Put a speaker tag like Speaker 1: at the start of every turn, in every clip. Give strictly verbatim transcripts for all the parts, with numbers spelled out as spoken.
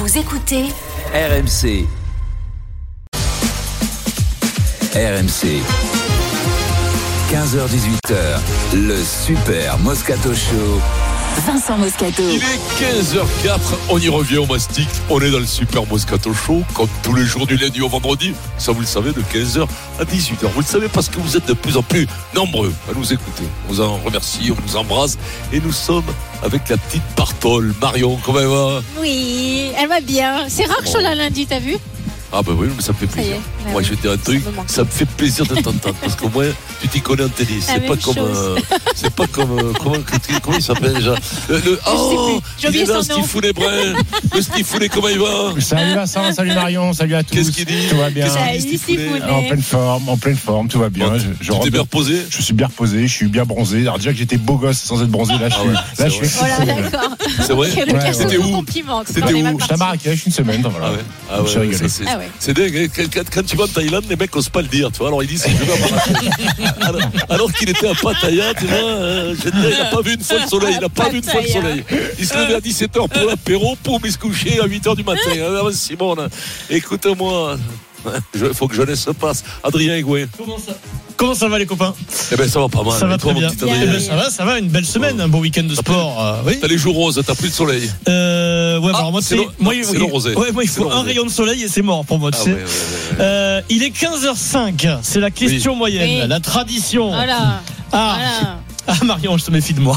Speaker 1: Vous écoutez
Speaker 2: R M C. R M C. quinze heures dix-huit heures, le Super Moscato Show.
Speaker 1: Vincent Moscato.
Speaker 3: Il est quinze heures quatre, on y revient au mastic. On est dans le Super Moscato Show, comme tous les jours du lundi au vendredi. Ça, vous le savez, de quinze heures à dix-huit heures. Vous le savez parce que vous êtes de plus en plus nombreux à nous écouter. On vous en remercie, on vous embrasse. Et nous sommes avec la petite Bartole. Marion, comment elle va?
Speaker 4: Oui, elle va bien. C'est rare que je sois là lundi, t'as vu?
Speaker 3: Ah ben oui, mais ça me fait plaisir.
Speaker 4: Est,
Speaker 3: Moi,
Speaker 4: oui,
Speaker 3: je vais te dire un truc, ça me, ça me fait plaisir de t'entendre parce qu'au moins tu t'y connais en tennis. C'est pas, comme, euh, c'est pas comme euh, comment, comment il s'appelle déjà le, le, oh, il est là, Stifounet Brun. Le Stifounet, comment il va?
Speaker 5: Salut Vincent, salut Marion, salut à tous.
Speaker 3: Qu'est-ce qu'il dit?
Speaker 5: Tout va bien.
Speaker 4: Salut Stifounet.
Speaker 5: En pleine forme, en pleine forme, tout va bien.
Speaker 3: Bon,
Speaker 5: je, je
Speaker 3: tu t'es bien reposé?
Speaker 5: Je suis bien reposé, je suis bien bronzé. Alors déjà que j'étais beau gosse sans être bronzé, là je suis,
Speaker 3: ah ouais,
Speaker 5: là je suis.
Speaker 4: Voilà, d'accord.
Speaker 3: C'est vrai?
Speaker 4: Le
Speaker 5: ouais,
Speaker 3: c'était où?
Speaker 4: Compliment.
Speaker 3: C'était où?
Speaker 5: J'étais à Marrakech une semaine, voilà.
Speaker 3: Ah ouais, ah ouais, ouais, ça, c'est,
Speaker 4: ah ouais.
Speaker 3: c'est dingue. Quand, quand, quand tu vas en Thaïlande, les mecs n'osent pas le dire, tu vois. Alors ils disent, je vais à Marrakech. alors, alors qu'il était à Pattaya, tu vois, euh, je il n'a pas vu une fois le soleil, il n'a pas vu une fois le soleil. Il se levait à dix-sept heures pour l'apéro, pour il se coucher à huit heures du matin. Alors, Simone, écoute-moi, il faut que jeunesse se passe. Adrien Higuain.
Speaker 6: Comment ça Comment ça va les copains?
Speaker 3: Eh ben ça va pas mal.
Speaker 6: Ça va
Speaker 3: toi,
Speaker 6: très bien.
Speaker 3: Mon petit Adrien.
Speaker 6: Eh ben, ça va, ça va, une belle semaine, un beau week-end de sport. Euh, oui.
Speaker 3: T'as les jours roses, t'as pris le soleil.
Speaker 6: Euh, ouais,
Speaker 3: ah,
Speaker 6: alors moi,
Speaker 3: c'est,
Speaker 6: c'est,
Speaker 3: le,
Speaker 6: moi,
Speaker 3: non,
Speaker 6: il,
Speaker 3: c'est le rosé.
Speaker 6: Ouais, moi, il faut
Speaker 3: c'est
Speaker 6: un rayon de soleil et c'est mort pour moi, tu
Speaker 3: ah,
Speaker 6: sais.
Speaker 3: Ouais, ouais, ouais, ouais.
Speaker 6: Euh, il est quinze heures cinq, c'est la question oui. moyenne, oui. la tradition.
Speaker 4: Voilà.
Speaker 6: Ah.
Speaker 4: Voilà.
Speaker 6: Ah Marion, je te méfie de moi.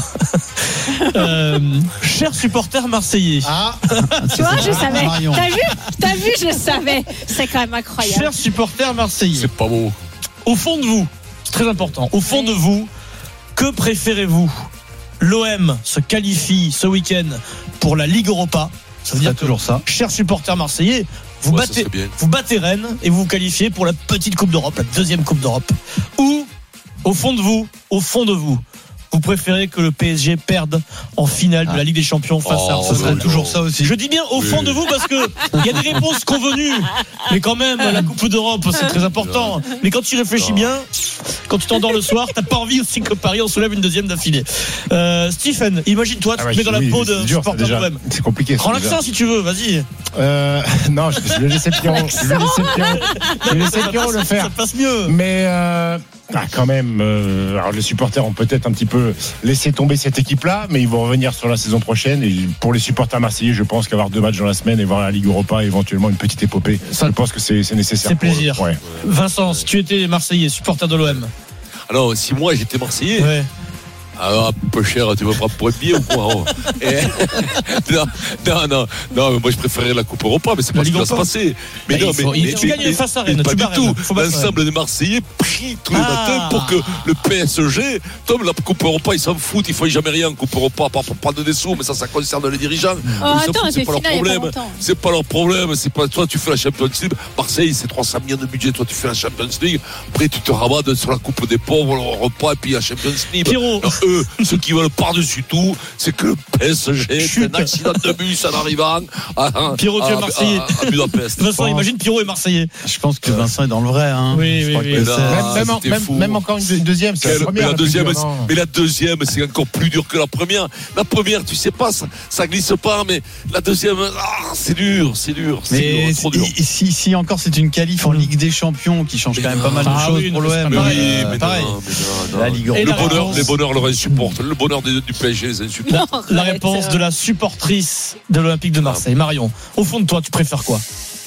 Speaker 6: euh, chers supporters marseillais.
Speaker 5: Ah,
Speaker 4: tu vois, je savais. Marion. T'as vu? T'as vu, je savais. C'est quand même incroyable.
Speaker 6: Chers supporters marseillais.
Speaker 3: C'est pas beau.
Speaker 6: Au fond de vous, c'est très important. Au fond oui. de vous, que préférez-vous? L'O M se qualifie ce week-end pour la Ligue Europa. Ça veut dire toujours ça. Chers supporters marseillais, vous ouais, battez, vous battez Rennes et vous vous qualifiez pour la petite Coupe d'Europe, la deuxième Coupe d'Europe. Ou au fond de vous, au fond de vous. Vous préférez que le P S G perde en finale de la Ligue des Champions face
Speaker 3: oh,
Speaker 6: à Arsenal?
Speaker 3: Ce serait
Speaker 6: toujours ça aussi. Je dis bien au fond
Speaker 3: oui.
Speaker 6: de vous parce que il y a des réponses convenues. Mais quand même, la Coupe d'Europe, c'est très important. Mais quand tu réfléchis bien, quand tu t'endors le soir, t'as pas envie aussi que Paris en soulève une deuxième d'affilée. Euh, Stephen, imagine-toi, tu ah ouais, te mets dans oui, la peau de supporter de l'O M.
Speaker 5: C'est compliqué.
Speaker 6: Prends l'accent si tu veux, vas-y.
Speaker 5: Euh, non, je, je vais laisser Pierrot. Je vais laisser Pierrot, je vais laisser Pierrot le faire.
Speaker 6: Ça passe mieux.
Speaker 5: Mais euh, ah, quand même, euh, alors les supporters ont peut-être un petit peu laissé tomber cette équipe-là, mais ils vont revenir sur la saison prochaine. Et pour les supporters marseillais, je pense qu'avoir deux matchs dans la semaine et voir la Ligue Europa, éventuellement une petite épopée, ça, je pense que c'est, c'est nécessaire.
Speaker 6: C'est plaisir.
Speaker 5: Pour, ouais.
Speaker 6: Vincent, si tu étais Marseillais, supporter de l'O M.
Speaker 3: Alors, si moi j'étais Marseillais. Ouais. Alors, un peu cher, tu vas prendre pour un billet ou quoi? Et... non, non, non, non, moi je préférerais la Coupe Europa, mais c'est pas ce qui va se passer. Mais non, mais,
Speaker 6: faut,
Speaker 3: mais,
Speaker 6: tu
Speaker 3: mais,
Speaker 6: gagnes face à Rennes,
Speaker 3: pas
Speaker 6: tu
Speaker 3: du tout.
Speaker 6: L'ensemble
Speaker 3: des Marseillais prient tous les ah. matins pour que le P S G tombe la Coupe Europa. Ils s'en foutent, ils font jamais rien en Coupe Europa, à part pour prendre des sous, mais ça, ça concerne les dirigeants.
Speaker 4: Oh, attends,
Speaker 3: foutent, c'est pas leur problème. C'est pas leur problème. C'est pas toi, tu fais la Champions League. Marseille, c'est trois cents millions de budget. Toi, tu fais la Champions League. Après, tu te rabats sur la Coupe des pauvres, le repas, et puis la Champions League. Alors, eux, ceux qui veulent par-dessus tout, c'est que le P S G c'est un accident de bus en arrivant à,
Speaker 6: Pierrot, tu es Marseillais.
Speaker 3: À, à Budapest.
Speaker 6: Vincent, bon. Imagine Pierrot est Marseillais.
Speaker 7: Je pense que Vincent est dans le vrai. Hein.
Speaker 6: Oui, oui, oui.
Speaker 5: Là, même, même, même, même encore une deuxième. C'est
Speaker 3: Quelle,
Speaker 5: la première,
Speaker 3: mais, la deuxième
Speaker 5: dure,
Speaker 3: mais la deuxième, c'est encore plus dur que la première. La première, tu sais pas, ça, ça glisse pas, mais la deuxième, ah, c'est dur, c'est dur. C'est
Speaker 7: mais
Speaker 3: dur, trop dur.
Speaker 7: Si, si encore c'est une qualif en Ligue des Champions qui change mais quand même pas mal de
Speaker 6: ah,
Speaker 7: choses
Speaker 6: oui,
Speaker 7: pour l'O M.
Speaker 3: Mais
Speaker 7: pareil,
Speaker 3: oui, mais
Speaker 7: pareil.
Speaker 3: Non, mais non, non.
Speaker 7: La Ligue
Speaker 3: le bonheur, les bonheurs leur insupportent. Le bonheur du P S G les insupporte.
Speaker 6: Non, la réponse de la supportrice de l'Olympique de Marseille, Marion. Au fond de toi, tu préfères quoi?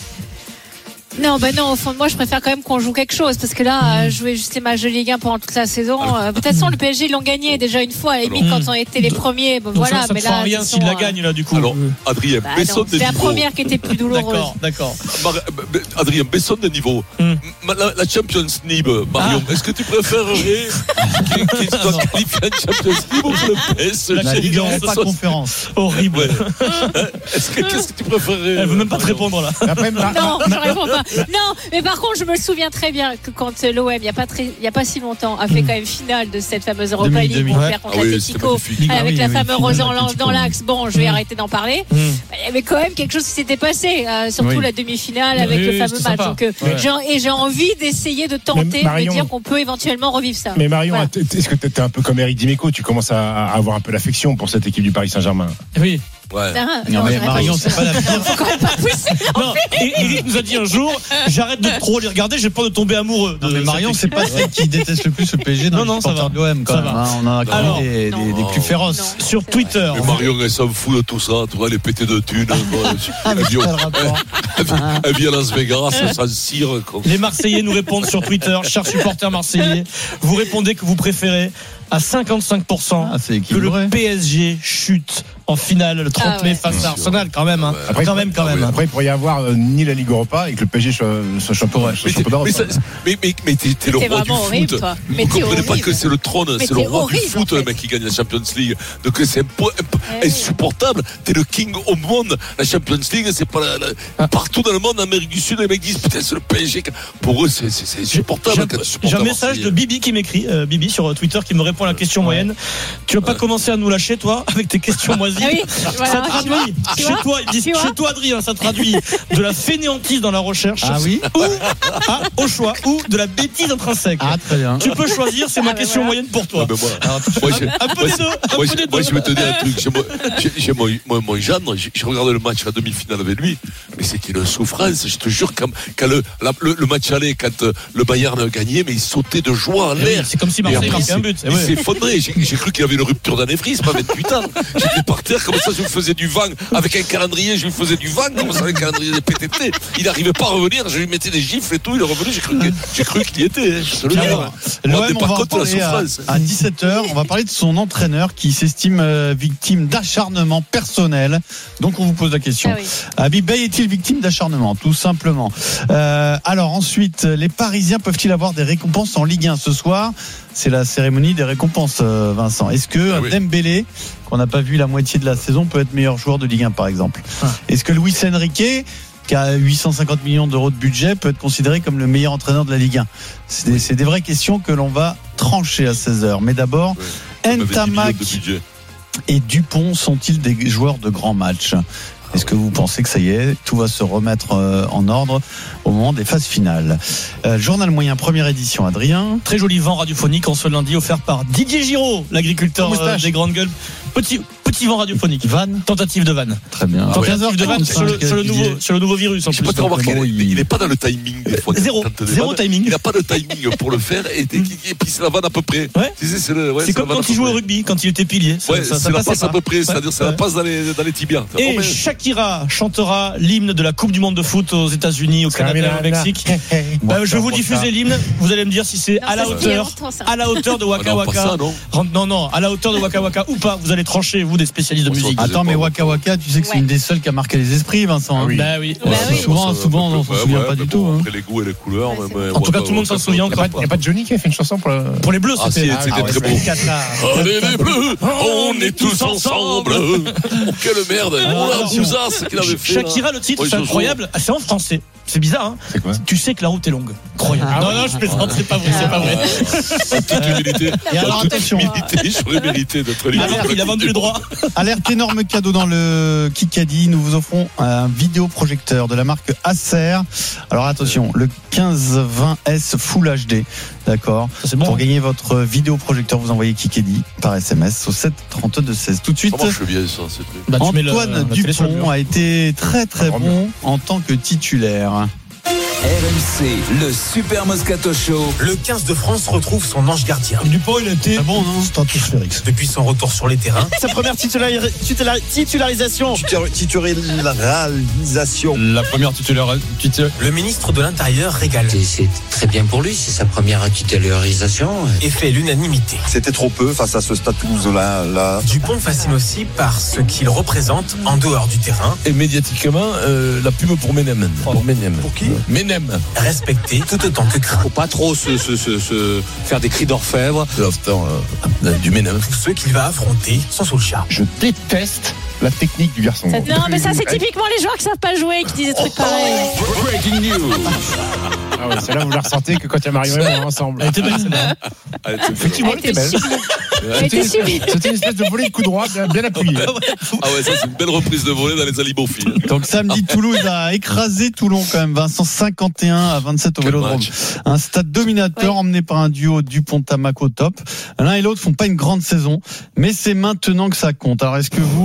Speaker 4: Non, ben non, au fond de moi, je préfère quand même qu'on joue quelque chose. Parce que là, mmh. jouer juste les matchs de Ligue un pendant toute la saison. Euh, de toute façon, le P S G, ils l'ont gagné déjà une fois. À la limite, quand on était les premiers. Bon,
Speaker 6: donc
Speaker 4: voilà,
Speaker 6: ça, ça
Speaker 4: mais
Speaker 6: te fera
Speaker 4: là.
Speaker 6: rien s'il la gagne, là, du coup.
Speaker 3: Alors, Adrien,
Speaker 4: bah
Speaker 3: Besson de
Speaker 4: niveau. C'est la
Speaker 3: niveau.
Speaker 4: première qui était plus douloureuse.
Speaker 6: D'accord, d'accord.
Speaker 3: Mar- Adrien, Besson de niveau. Mmh. La, la Champions League, Marion, ah. est-ce que tu préférerais qu'il soit qualifié en Champions League ou le P S G?
Speaker 7: La Ligue Europa Conférence.
Speaker 6: Horrible.
Speaker 3: Ouais. Est-ce que, qu'est-ce que tu préférerais?
Speaker 6: Elle veut même pas te répondre, là.
Speaker 5: Après,
Speaker 4: non, je réponds pas. Non, mais par contre, je me souviens très bien que quand l'O M, il n'y a pas très, il y a pas si longtemps, a fait quand même finale de cette fameuse Europa League pour faire contre l'Atlético, avec la fameuse Rose dans l'axe. Bon, je vais arrêter d'en parler. Il y avait quand même quelque chose qui s'était passé, surtout la demi-finale avec le fameux match. Donc, et j'ai envie d'essayer de tenter de dire qu'on peut éventuellement revivre ça.
Speaker 5: Mais Marion, est-ce que tu es un peu comme Eric Dimeco? Tu commences à avoir un peu l'affection pour cette équipe du Paris Saint-Germain?
Speaker 6: Oui.
Speaker 3: Ouais.
Speaker 4: Ah,
Speaker 7: non,
Speaker 4: non,
Speaker 7: mais Marion, c'est pas la pire.
Speaker 4: Faut quand même pas pousser.
Speaker 6: Non, et Eric nous a dit un jour, j'arrête de trop les regarder, j'ai peur de tomber amoureux.
Speaker 7: Non, mais Marion, c'est pas celle qui déteste le plus le P S G dans
Speaker 6: non, non,
Speaker 7: les
Speaker 6: ça va.
Speaker 7: supporters de l'O M. Quand
Speaker 6: Ça
Speaker 7: même,
Speaker 6: va.
Speaker 7: hein. On en a connu
Speaker 6: Alors,
Speaker 7: des,
Speaker 4: non,
Speaker 7: des, des plus féroces.
Speaker 4: non.
Speaker 6: Sur Twitter.
Speaker 3: Mais Marion, elle s'en fout de tout ça. Tu vois, elle est pétée de thunes.
Speaker 7: Ah, mais
Speaker 3: Elle
Speaker 7: c'est
Speaker 3: vit au-
Speaker 7: pas le rapport.
Speaker 3: elle vit à Las Vegas, elle s'en cire. quoi.
Speaker 6: Les Marseillais nous répondent sur Twitter, chers supporters marseillais, vous répondez que vous préférez à cinquante-cinq pour cent
Speaker 7: Ah, c'est
Speaker 6: que le
Speaker 7: équilibré.
Speaker 6: P S G chute en finale le trente
Speaker 4: Ah ouais.
Speaker 6: mai face à Arsenal quand même. Hein.
Speaker 5: Après,
Speaker 6: quand même, quand même.
Speaker 5: Après, il pourrait y avoir euh, ni la Ligue Europa et que le P S G soit, soit champion, soit
Speaker 3: Mais,
Speaker 5: champion
Speaker 3: t'es-
Speaker 5: d'Europe.
Speaker 3: mais, ça- mais, mais, mais t'es, t'es le
Speaker 4: T'es
Speaker 3: roi du
Speaker 4: vraiment horrible,
Speaker 3: foot.
Speaker 4: toi.
Speaker 3: Vous
Speaker 4: Mais
Speaker 3: ne
Speaker 4: t'es
Speaker 3: comprenez pas
Speaker 4: horrible.
Speaker 3: que c'est le trône,
Speaker 4: Mais
Speaker 3: c'est le
Speaker 4: t'es
Speaker 3: roi
Speaker 4: horrible,
Speaker 3: du foot,
Speaker 4: en fait.
Speaker 3: le mec qui gagne la Champions League. Donc c'est impo- imp-
Speaker 4: Eh oui.
Speaker 3: insupportable. T'es le king au monde. La Champions League, c'est pas la, la- partout dans le monde, en Amérique du Sud, les mecs disent putain, c'est le P S G. Pour eux, c'est, c'est, c'est insupportable.
Speaker 6: J'ai un-
Speaker 3: quand tu
Speaker 6: J'ai
Speaker 3: supportes
Speaker 6: un
Speaker 3: un
Speaker 6: message
Speaker 3: Marseillais.
Speaker 6: de Bibi qui m'écrit, euh, Bibi sur Twitter qui me répond à la question moyenne. Tu vas pas commencer à nous lâcher, toi, avec tes questions moisies.
Speaker 4: Ah oui,
Speaker 6: Ça
Speaker 4: voilà, tu vois,
Speaker 6: traduit,
Speaker 4: tu
Speaker 6: chez
Speaker 4: vois,
Speaker 6: toi, ils disent,
Speaker 4: tu vois.
Speaker 6: chez toi, Adrien, ça traduit de la fainéantise dans la recherche.
Speaker 7: Ah oui.
Speaker 6: Ou, ah, au choix, ou de la bêtise intrinsèque.
Speaker 7: Ah, très bien.
Speaker 6: Tu peux choisir, c'est ma
Speaker 4: Ah, ben
Speaker 6: question
Speaker 4: voilà.
Speaker 6: moyenne pour toi.
Speaker 3: Ah, ben moi, moi, j'ai-
Speaker 6: Un peu
Speaker 3: moi,
Speaker 6: des deux, un
Speaker 3: moi,
Speaker 6: peu
Speaker 3: j'ai-
Speaker 6: des
Speaker 3: moi,
Speaker 6: deux.
Speaker 3: je vais te dire un truc. J'ai, mon- j'ai, j'ai mon, mon, mon gendre, j'ai, j'ai regardé le match, la demi-finale avec lui, mais c'était une souffrance. Je te jure, quand, quand le, la- le, le match allait, quand euh, le Bayern gagnait, mais il sautait de joie en
Speaker 6: Eh oui,
Speaker 3: l'air.
Speaker 6: c'est comme si
Speaker 3: Et
Speaker 6: Marseille
Speaker 3: après,
Speaker 6: marquait un but.
Speaker 3: Il s'est effondré. J'ai, j'ai cru qu'il avait une rupture d'anévrisme à vingt-huit ans. J'étais par terre, comme ça, je me faisais du vent. Avec un calendrier, je lui faisais du vent, comme ça, avec un calendrier des P T T. Il n'arrivait pas à revenir, je lui mettais des gifles et tout, il est revenu, j'ai cru, que, j'ai cru qu'il y était. hein, Je te le dis.
Speaker 7: Alors,
Speaker 3: On
Speaker 7: l'O
Speaker 3: n'est
Speaker 7: M, on
Speaker 3: pas
Speaker 7: va en
Speaker 3: contre la
Speaker 7: parler à,
Speaker 3: souffrance.
Speaker 7: à dix-sept heures. On va parler de son entraîneur qui s'estime euh, victime d'acharnement personnel. Donc on vous pose la question.
Speaker 4: Ah oui.
Speaker 7: Habib Beye est-il victime d'acharnement? Tout simplement. Euh, alors ensuite, les Parisiens peuvent-ils avoir des récompenses en Ligue un ce soir? C'est la cérémonie des récompenses, euh, Vincent. Est-ce que
Speaker 3: Ah oui.
Speaker 7: Dembélé, qu'on n'a pas vu la moitié de la saison, peut être meilleur joueur de Ligue un par exemple?
Speaker 6: Ah.
Speaker 7: Est-ce que Luis Enrique, qui a huit cent cinquante millions d'euros de budget, peut être considéré comme le meilleur entraîneur de la Ligue un? C'est des, c'est des vraies questions que l'on va trancher à seize heures. Mais d'abord,
Speaker 3: On avait dix
Speaker 7: Ntamak
Speaker 3: millions de budget.
Speaker 7: et Dupont sont-ils des joueurs de grands matchs? Est-ce que vous pensez que ça y est, tout va se remettre euh, en ordre au moment des phases finales? euh, Journal moyen, première édition, Adrien.
Speaker 6: Très joli vent radiophonique en ce lundi offert par Didier Giraud, l'agriculteur
Speaker 5: Moustache.
Speaker 6: euh, des grandes gueules. Petit, petit vent radiophonique.
Speaker 7: Van.
Speaker 6: Tentative de vanne.
Speaker 7: Très bien.
Speaker 6: Tentative de vanne sur le, sur le nouveau, sur le nouveau virus en
Speaker 3: Je sais
Speaker 6: plus.
Speaker 3: pas te remarquer,
Speaker 7: bon,
Speaker 3: il
Speaker 7: il-
Speaker 3: n'est pas dans le timing des fois.
Speaker 6: Zéro,
Speaker 3: quand t'as des
Speaker 6: zéro
Speaker 3: vannes,
Speaker 6: timing.
Speaker 3: Il n'a pas de timing pour le faire et, et, et puis c'est la vanne à peu près.
Speaker 6: Ouais.
Speaker 3: Tu sais, c'est le, ouais,
Speaker 6: C'est comme
Speaker 3: la vanne
Speaker 6: quand
Speaker 3: à peu
Speaker 6: il jouait au
Speaker 3: près.
Speaker 6: rugby, quand il était pilier. Ça-
Speaker 3: Ouais,
Speaker 6: ça- ça
Speaker 3: c'est la
Speaker 6: passait
Speaker 3: passe à
Speaker 6: pas.
Speaker 3: peu près, c'est-à-dire
Speaker 6: Ouais,
Speaker 3: c'est la
Speaker 6: ouais.
Speaker 3: passe dans les, dans les tibias.
Speaker 6: Et
Speaker 3: Oh, mais-
Speaker 6: Shakira chantera l'hymne de la Coupe du Monde de foot aux États-Unis, au Canada et au Mexique. Bah, je vais vous diffuser l'hymne. Vous allez me dire si c'est
Speaker 4: Non,
Speaker 6: à la
Speaker 4: ça, c'était il y a
Speaker 6: hauteur,
Speaker 4: longtemps, ça.
Speaker 6: à la hauteur de
Speaker 3: Ah
Speaker 6: Waka
Speaker 3: non, pas
Speaker 6: Waka.
Speaker 3: ça, non.
Speaker 6: Rentre- Non, non, à la hauteur de Waka Waka ou pas. Vous allez trancher, vous, des spécialistes de
Speaker 3: On
Speaker 6: musique.
Speaker 3: s'en
Speaker 7: Attends, mais
Speaker 3: pas,
Speaker 7: Waka Waka, tu sais que c'est
Speaker 4: Ouais.
Speaker 7: une des seules qui a marqué les esprits, Vincent. hein.
Speaker 5: Ah oui.
Speaker 6: Bah oui.
Speaker 4: Bah oui.
Speaker 7: Souvent,
Speaker 3: Ça,
Speaker 7: souvent, on s'en
Speaker 3: ouais,
Speaker 7: souvient
Speaker 3: ouais,
Speaker 7: pas
Speaker 3: mais
Speaker 7: du
Speaker 3: bon,
Speaker 7: tout. hein.
Speaker 3: Après les goûts et les couleurs.
Speaker 4: Ouais,
Speaker 3: mais-
Speaker 4: c'est
Speaker 3: mais
Speaker 4: vrai.
Speaker 6: En tout cas,
Speaker 3: Waka
Speaker 6: tout le monde s'en
Speaker 3: Waka,
Speaker 6: souvient
Speaker 3: Waka
Speaker 6: encore.
Speaker 5: Il n'y a pas de Johnny qui a fait une chanson pour le.
Speaker 6: Pour les bleus,
Speaker 3: Ah, si,
Speaker 6: c'était.
Speaker 3: c'était
Speaker 7: Ah, ouais,
Speaker 3: très
Speaker 7: c'est
Speaker 3: beau.
Speaker 7: quatre, là.
Speaker 3: Allez les bleus, on est tous ensemble. Oh, quelle merde.
Speaker 6: Alors,
Speaker 3: Oh la
Speaker 6: attention.
Speaker 3: bousasse qu'il avait fait. là.
Speaker 6: Shakira, le titre,
Speaker 3: Oui,
Speaker 6: c'est
Speaker 3: Jojo.
Speaker 6: incroyable. Ah, c'est en français. C'est bizarre, hein.
Speaker 5: C'est quoi?
Speaker 6: Tu sais que la route est longue. Incroyable.
Speaker 7: Ah
Speaker 6: non,
Speaker 7: ouais.
Speaker 6: non, je plaisante, c'est pas vrai, c'est pas vrai.
Speaker 3: En toute humilité,
Speaker 7: Et alors,
Speaker 3: en toute
Speaker 7: attention.
Speaker 3: humilité, j'aurais mérité d'être libre.
Speaker 6: Alors, il a vendu les droits.
Speaker 7: Alerte énorme cadeau dans le Kikadi. Nous vous offrons un vidéoprojecteur de la marque Acer. Alors attention, le quinze vingt S Full H D. D'accord.
Speaker 6: C'est
Speaker 7: Pour
Speaker 6: bon.
Speaker 7: gagner votre vidéoprojecteur, vous envoyez Kikadi par S M S au sept trente-deux seize. Tout de suite,
Speaker 3: Ça marche bien, ça, c'est truc.
Speaker 6: Bah, tu mets le-
Speaker 7: Antoine
Speaker 6: la télé sur le
Speaker 7: Dupont
Speaker 6: mur.
Speaker 7: a été très très
Speaker 5: Ah,
Speaker 7: bon en tant que titulaire.
Speaker 2: R M C, le Super Moscato Show.
Speaker 1: Le quinze de France retrouve son ange gardien.
Speaker 6: Dupont, il a été
Speaker 7: bon, non?
Speaker 6: stratosphérique.
Speaker 1: Depuis son retour sur les terrains,
Speaker 6: Sa première titulari- titulari- titularisation.
Speaker 1: titularisation.
Speaker 8: La première titulaire, titulaire.
Speaker 1: Le ministre de l'Intérieur régale
Speaker 9: C'est- C'est très bien pour lui, c'est sa première titularisation.
Speaker 1: et fait l'unanimité.
Speaker 10: C'était trop peu face à ce Stade Toulousain là.
Speaker 1: Dupont fascine aussi par ce qu'il représente en dehors du terrain,
Speaker 3: Et médiatiquement, euh, la pub pour Menem. Pour Menem.
Speaker 1: Pour qui
Speaker 3: Menem.
Speaker 1: respecté tout autant que craint.
Speaker 9: Faut pas trop se, se, se, se faire des cris d'orfèvre.
Speaker 3: L'instant euh, du Menem.
Speaker 1: Tous ceux qu'il va affronter sont sous le charme.
Speaker 5: Je déteste la technique du garçon.
Speaker 4: Ça- Non, mais ça, c'est typiquement les joueurs qui savent pas jouer, qui disent des trucs pareils.
Speaker 2: Breaking news.
Speaker 5: Ah ouais, celle-là, vous la ressentez que quand il y a Mario et moi ensemble.
Speaker 6: Elle était belle, celle-là.
Speaker 3: Allez, c'est
Speaker 5: Effectivement,
Speaker 4: Elle
Speaker 5: elle était
Speaker 4: était
Speaker 5: belle.
Speaker 4: sublime. Elle était sublime.
Speaker 5: C'était une espèce de volée de coup droit bien, bien appuyé.
Speaker 3: Ah ouais, ça c'est une belle reprise de volée dans les alibophiles.
Speaker 7: Donc samedi, Toulouse a écrasé Toulon quand même, Vincent, cinquante et un à vingt-sept au
Speaker 3: Quel
Speaker 7: Vélodrome.
Speaker 3: match.
Speaker 7: Un stade dominateur
Speaker 4: Ouais.
Speaker 7: emmené par un duo Dupont-Tamac au top. L'un et l'autre font pas une grande saison, mais c'est maintenant que ça compte. Alors est-ce que vous, euh, vous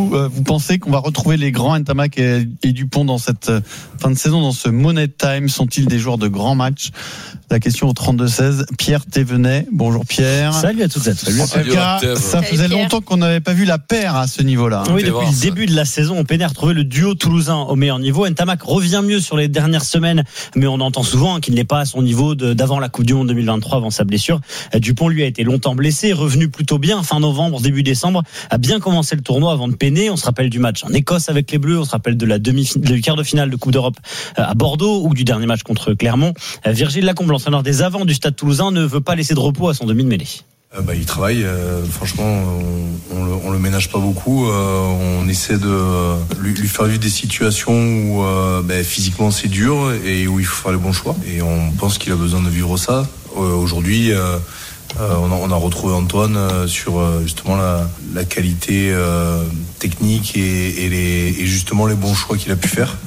Speaker 7: pensez qu'on va retrouver les grands Ntamak et, et Dupont dans cette fin de saison, dans ce Money Time? Sont-ils des joueurs de grands matchs? La question au trente-deux seize. Pierre Thévenet. Bonjour Pierre.
Speaker 11: Salut à toutes et à tous.
Speaker 7: En tout cas, ça faisait longtemps qu'on n'avait pas vu la paire à ce niveau-là.
Speaker 11: Oui, depuis le début de la saison, on peinait à retrouver le duo toulousain au meilleur niveau. Ntamak revient mieux sur les dernières semaines, mais on entend souvent qu'il n'est pas à son niveau de, d'avant la Coupe du Monde deux mille vingt-trois, avant sa blessure. Dupont, lui, a été longtemps blessé, revenu plutôt bien fin novembre, début décembre, a bien commencé le tournoi avant de peiner. On se rappelle du match en Écosse avec les Bleus, on se rappelle de la demi, du quart de finale de Coupe d'Europe à Bordeaux ou du dernier match contre Clermont. Virgile Lacombe, l'entraîneur des avants du Stade Toulousain, ne veut pas laisser de repos à son demi-de-mêlée.
Speaker 12: Euh, bah, il travaille, euh, franchement, on, on, le, on le ménage pas beaucoup. Euh, on essaie de euh, lui, lui faire vivre des situations où euh, bah, physiquement c'est dur et où il faut faire les bons choix. Et on pense qu'il a besoin de vivre ça. Euh, aujourd'hui, euh, euh, on, a, on a retrouvé Antoine euh, sur euh, justement la, la qualité euh, technique et, et, les, et justement les bons choix qu'il a pu faire.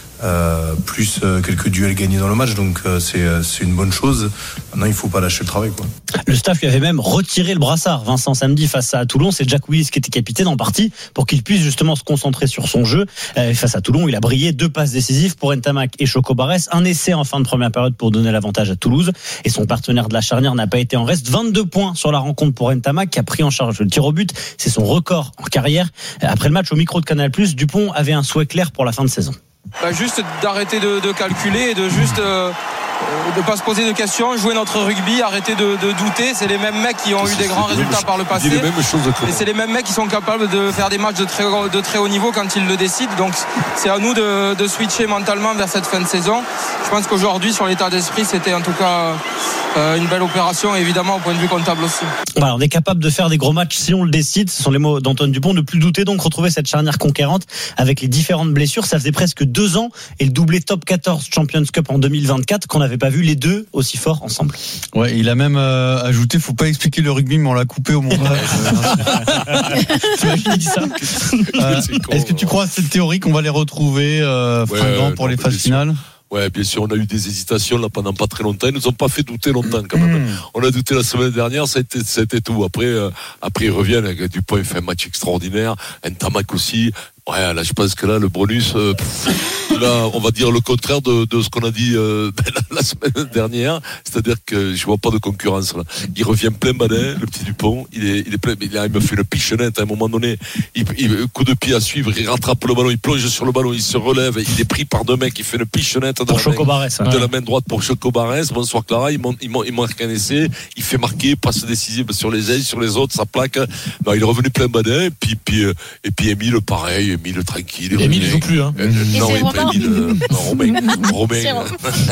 Speaker 12: Euh, plus euh, quelques duels gagnés dans le match, donc euh, c'est, c'est une bonne chose. Maintenant, il faut pas lâcher le travail, quoi.
Speaker 11: Le staff lui avait même retiré le brassard, Vincent, samedi face à Toulon. C'est Jack Willis qui était capitaine en partie pour qu'il puisse justement se concentrer sur son jeu. Euh, face à Toulon, il a brillé, deux passes décisives pour Ntamak et Choco Barès, un essai en fin de première période pour donner l'avantage à Toulouse, et son partenaire de la charnière n'a pas été en reste. Vingt-deux points sur la rencontre pour Ntamak, qui a pris en charge le tir au but. C'est son record en carrière. Après le match au micro de Canal plus, Dupont avait un souhait clair pour la fin de saison.
Speaker 13: Bah juste d'arrêter de, de calculer et de juste euh, de pas se poser de questions, jouer notre rugby, arrêter de, de douter. C'est les mêmes mecs qui ont c'est eu des grands résultats par le passé, et c'est les mêmes mecs qui sont capables de faire des matchs de très, de très haut niveau quand ils le décident. Donc c'est à nous de, de switcher mentalement vers cette fin de saison. Je pense qu'aujourd'hui, sur l'état d'esprit, c'était en tout cas euh, une belle opération, et évidemment au point de vue comptable aussi.
Speaker 11: Voilà, on est capable de faire des gros matchs si on le décide. Ce sont les mots d'Antoine Dupont. Ne plus douter, donc retrouver cette charnière conquérante avec les différentes blessures. Ça faisait presque deux ans, et le doublé top quatorze Champions Cup en deux mille vingt-quatre qu'on n'avait pas vu les deux aussi forts ensemble.
Speaker 7: Ouais, il a même euh, ajouté, faut pas expliquer le rugby, mais on l'a coupé au montage.
Speaker 11: T'imagines, il dit ça
Speaker 7: euh, Est-ce que tu crois à cette théorie qu'on va les retrouver euh,
Speaker 3: ouais,
Speaker 7: fringants pour
Speaker 3: non,
Speaker 7: les phases finales?
Speaker 3: Ouais, bien sûr, on a eu des hésitations là pendant pas très longtemps. Ils nous ont pas fait douter longtemps quand même. Mmh. On a douté la semaine dernière, ça a été, ça a été tout. Après, euh, après ils reviennent. Dupont il fait un match extraordinaire. Ntamak aussi. Ouais, là, je pense que là, le bonus, euh, pff, là, on va dire le contraire de, de ce qu'on a dit euh, la, la semaine dernière. C'est-à-dire que je vois pas de concurrence là. Il revient plein badin, le petit Dupont. Il est, il est plein. Il, il me fait une pichenette à un moment donné. Il, il coup de pied à suivre. Il rattrape le ballon. Il plonge sur le ballon. Il se relève. Il est pris par deux mecs. Il fait une pichenette de,
Speaker 11: pour
Speaker 3: la,
Speaker 11: Choco
Speaker 3: main,
Speaker 11: Barès, hein.
Speaker 3: de la main droite pour Choco Barès. Bonsoir Clara. Il, il, il marque un essai. Il fait marquer, passe décisive sur les ailes, sur les autres. Ça plaque. Non, il est revenu plein badin. Et puis, puis, euh, et puis Émile, pareil. Émile tranquille.
Speaker 11: Émile ne joue plus, hein.
Speaker 3: Euh, non, il pas Émile. Euh, Romain. Romain.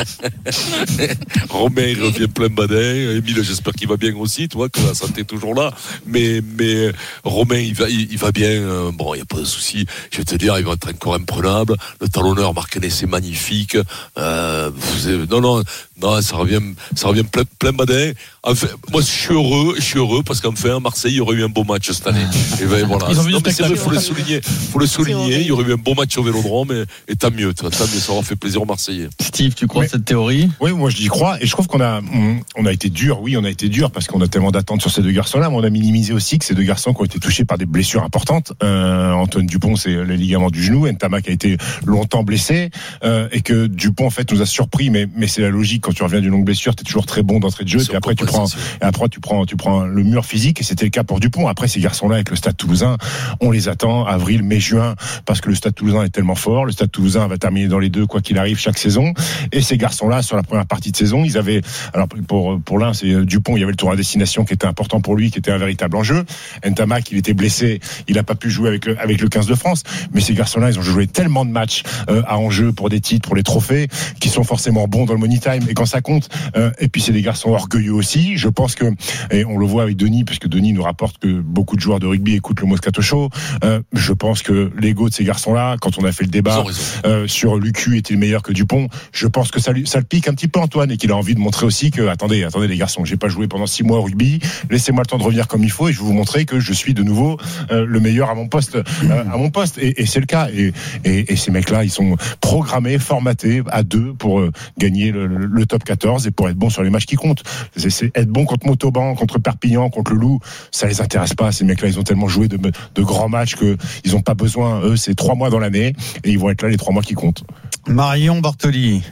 Speaker 3: Romain, il revient plein badin. Émile, j'espère qu'il va bien aussi, toi, que la santé est toujours là. Mais, mais Romain, il va, il, il va bien. Euh, bon, il n'y a pas de souci. Je vais te dire, il va être encore imprenable. Le talonneur marque un essai magnifique. Euh, non, non, non, ça revient, ça revient plein, plein badin. Enfin, moi, je suis heureux, je suis heureux parce qu'enfin, à Marseille, il y aurait eu un beau match cette année. Et ben, voilà.
Speaker 11: Ils ont vu
Speaker 3: non,
Speaker 11: le
Speaker 3: mais c'est vrai, faut le souligner. Faut le souligner. Il y aurait eu un bon match au Vélodrome, et, et tant mieux, tant mieux, ça aura fait plaisir aux Marseillais.
Speaker 7: Steve, tu crois
Speaker 5: mais,
Speaker 7: à cette théorie?
Speaker 5: Oui, moi j'y crois, et je trouve qu'on a, on, on a été dur, oui, on a été dur parce qu'on a tellement d'attentes sur ces deux garçons-là, mais on a minimisé aussi que ces deux garçons qui ont été touchés par des blessures importantes. Euh, Antoine Dupont, c'est les ligaments du genou, Ntamak a été longtemps blessé, euh, et que Dupont en fait nous a surpris, mais, mais c'est la logique, quand tu reviens d'une longue blessure, t'es toujours très bon d'entrée de jeu, et après tu prends, et après tu prends, tu prends le mur physique, et c'était le cas pour Dupont. Après ces garçons-là avec le Stade Toulousain, on les attend avril, mai, juin, parce que le Stade Toulousain est tellement fort. Le Stade Toulousain va terminer dans les deux quoi qu'il arrive chaque saison. Et ces garçons-là, sur la première partie de saison, ils avaient, alors pour pour l'un, c'est Dupont, il y avait le tour à destination qui était important pour lui, qui était un véritable enjeu. Ntamak, il était blessé, il n'a pas pu jouer avec le avec le quinze de France. Mais ces garçons-là, ils ont joué tellement de matchs euh, à enjeu pour des titres, pour les trophées, qui sont forcément bons dans le money time. Et quand ça compte, euh, et puis c'est des garçons orgueilleux aussi. Je pense que, et on le voit avec Denis, puisque Denis nous rapporte que beaucoup de joueurs de rugby écoutent le Moscato Show. Euh, je pense que l'ego de ces garçons-là, quand on a fait le débat euh, sur Lucu était le meilleur que Dupont, je pense que ça, lui, ça le pique. critique un petit peu Antoine et qu'il a envie de montrer aussi que, attendez, attendez les garçons, j'ai pas joué pendant six mois au rugby, laissez-moi le temps de revenir comme il faut et je vais vous montrer que je suis de nouveau euh, le meilleur à mon poste, euh, à mon poste. Et, et c'est le cas. Et, et, et ces mecs-là, ils sont programmés, formatés à deux pour euh, gagner le, le top quatorze et pour être bons sur les matchs qui comptent. C'est, c'est être bon contre Montauban, contre Perpignan, contre le Loup, ça les intéresse pas. Ces mecs-là, ils ont tellement joué de, de grands matchs que ils ont pas besoin. Eux, c'est trois mois dans l'année et ils vont être là les trois mois qui comptent.
Speaker 7: Marion Bartoli.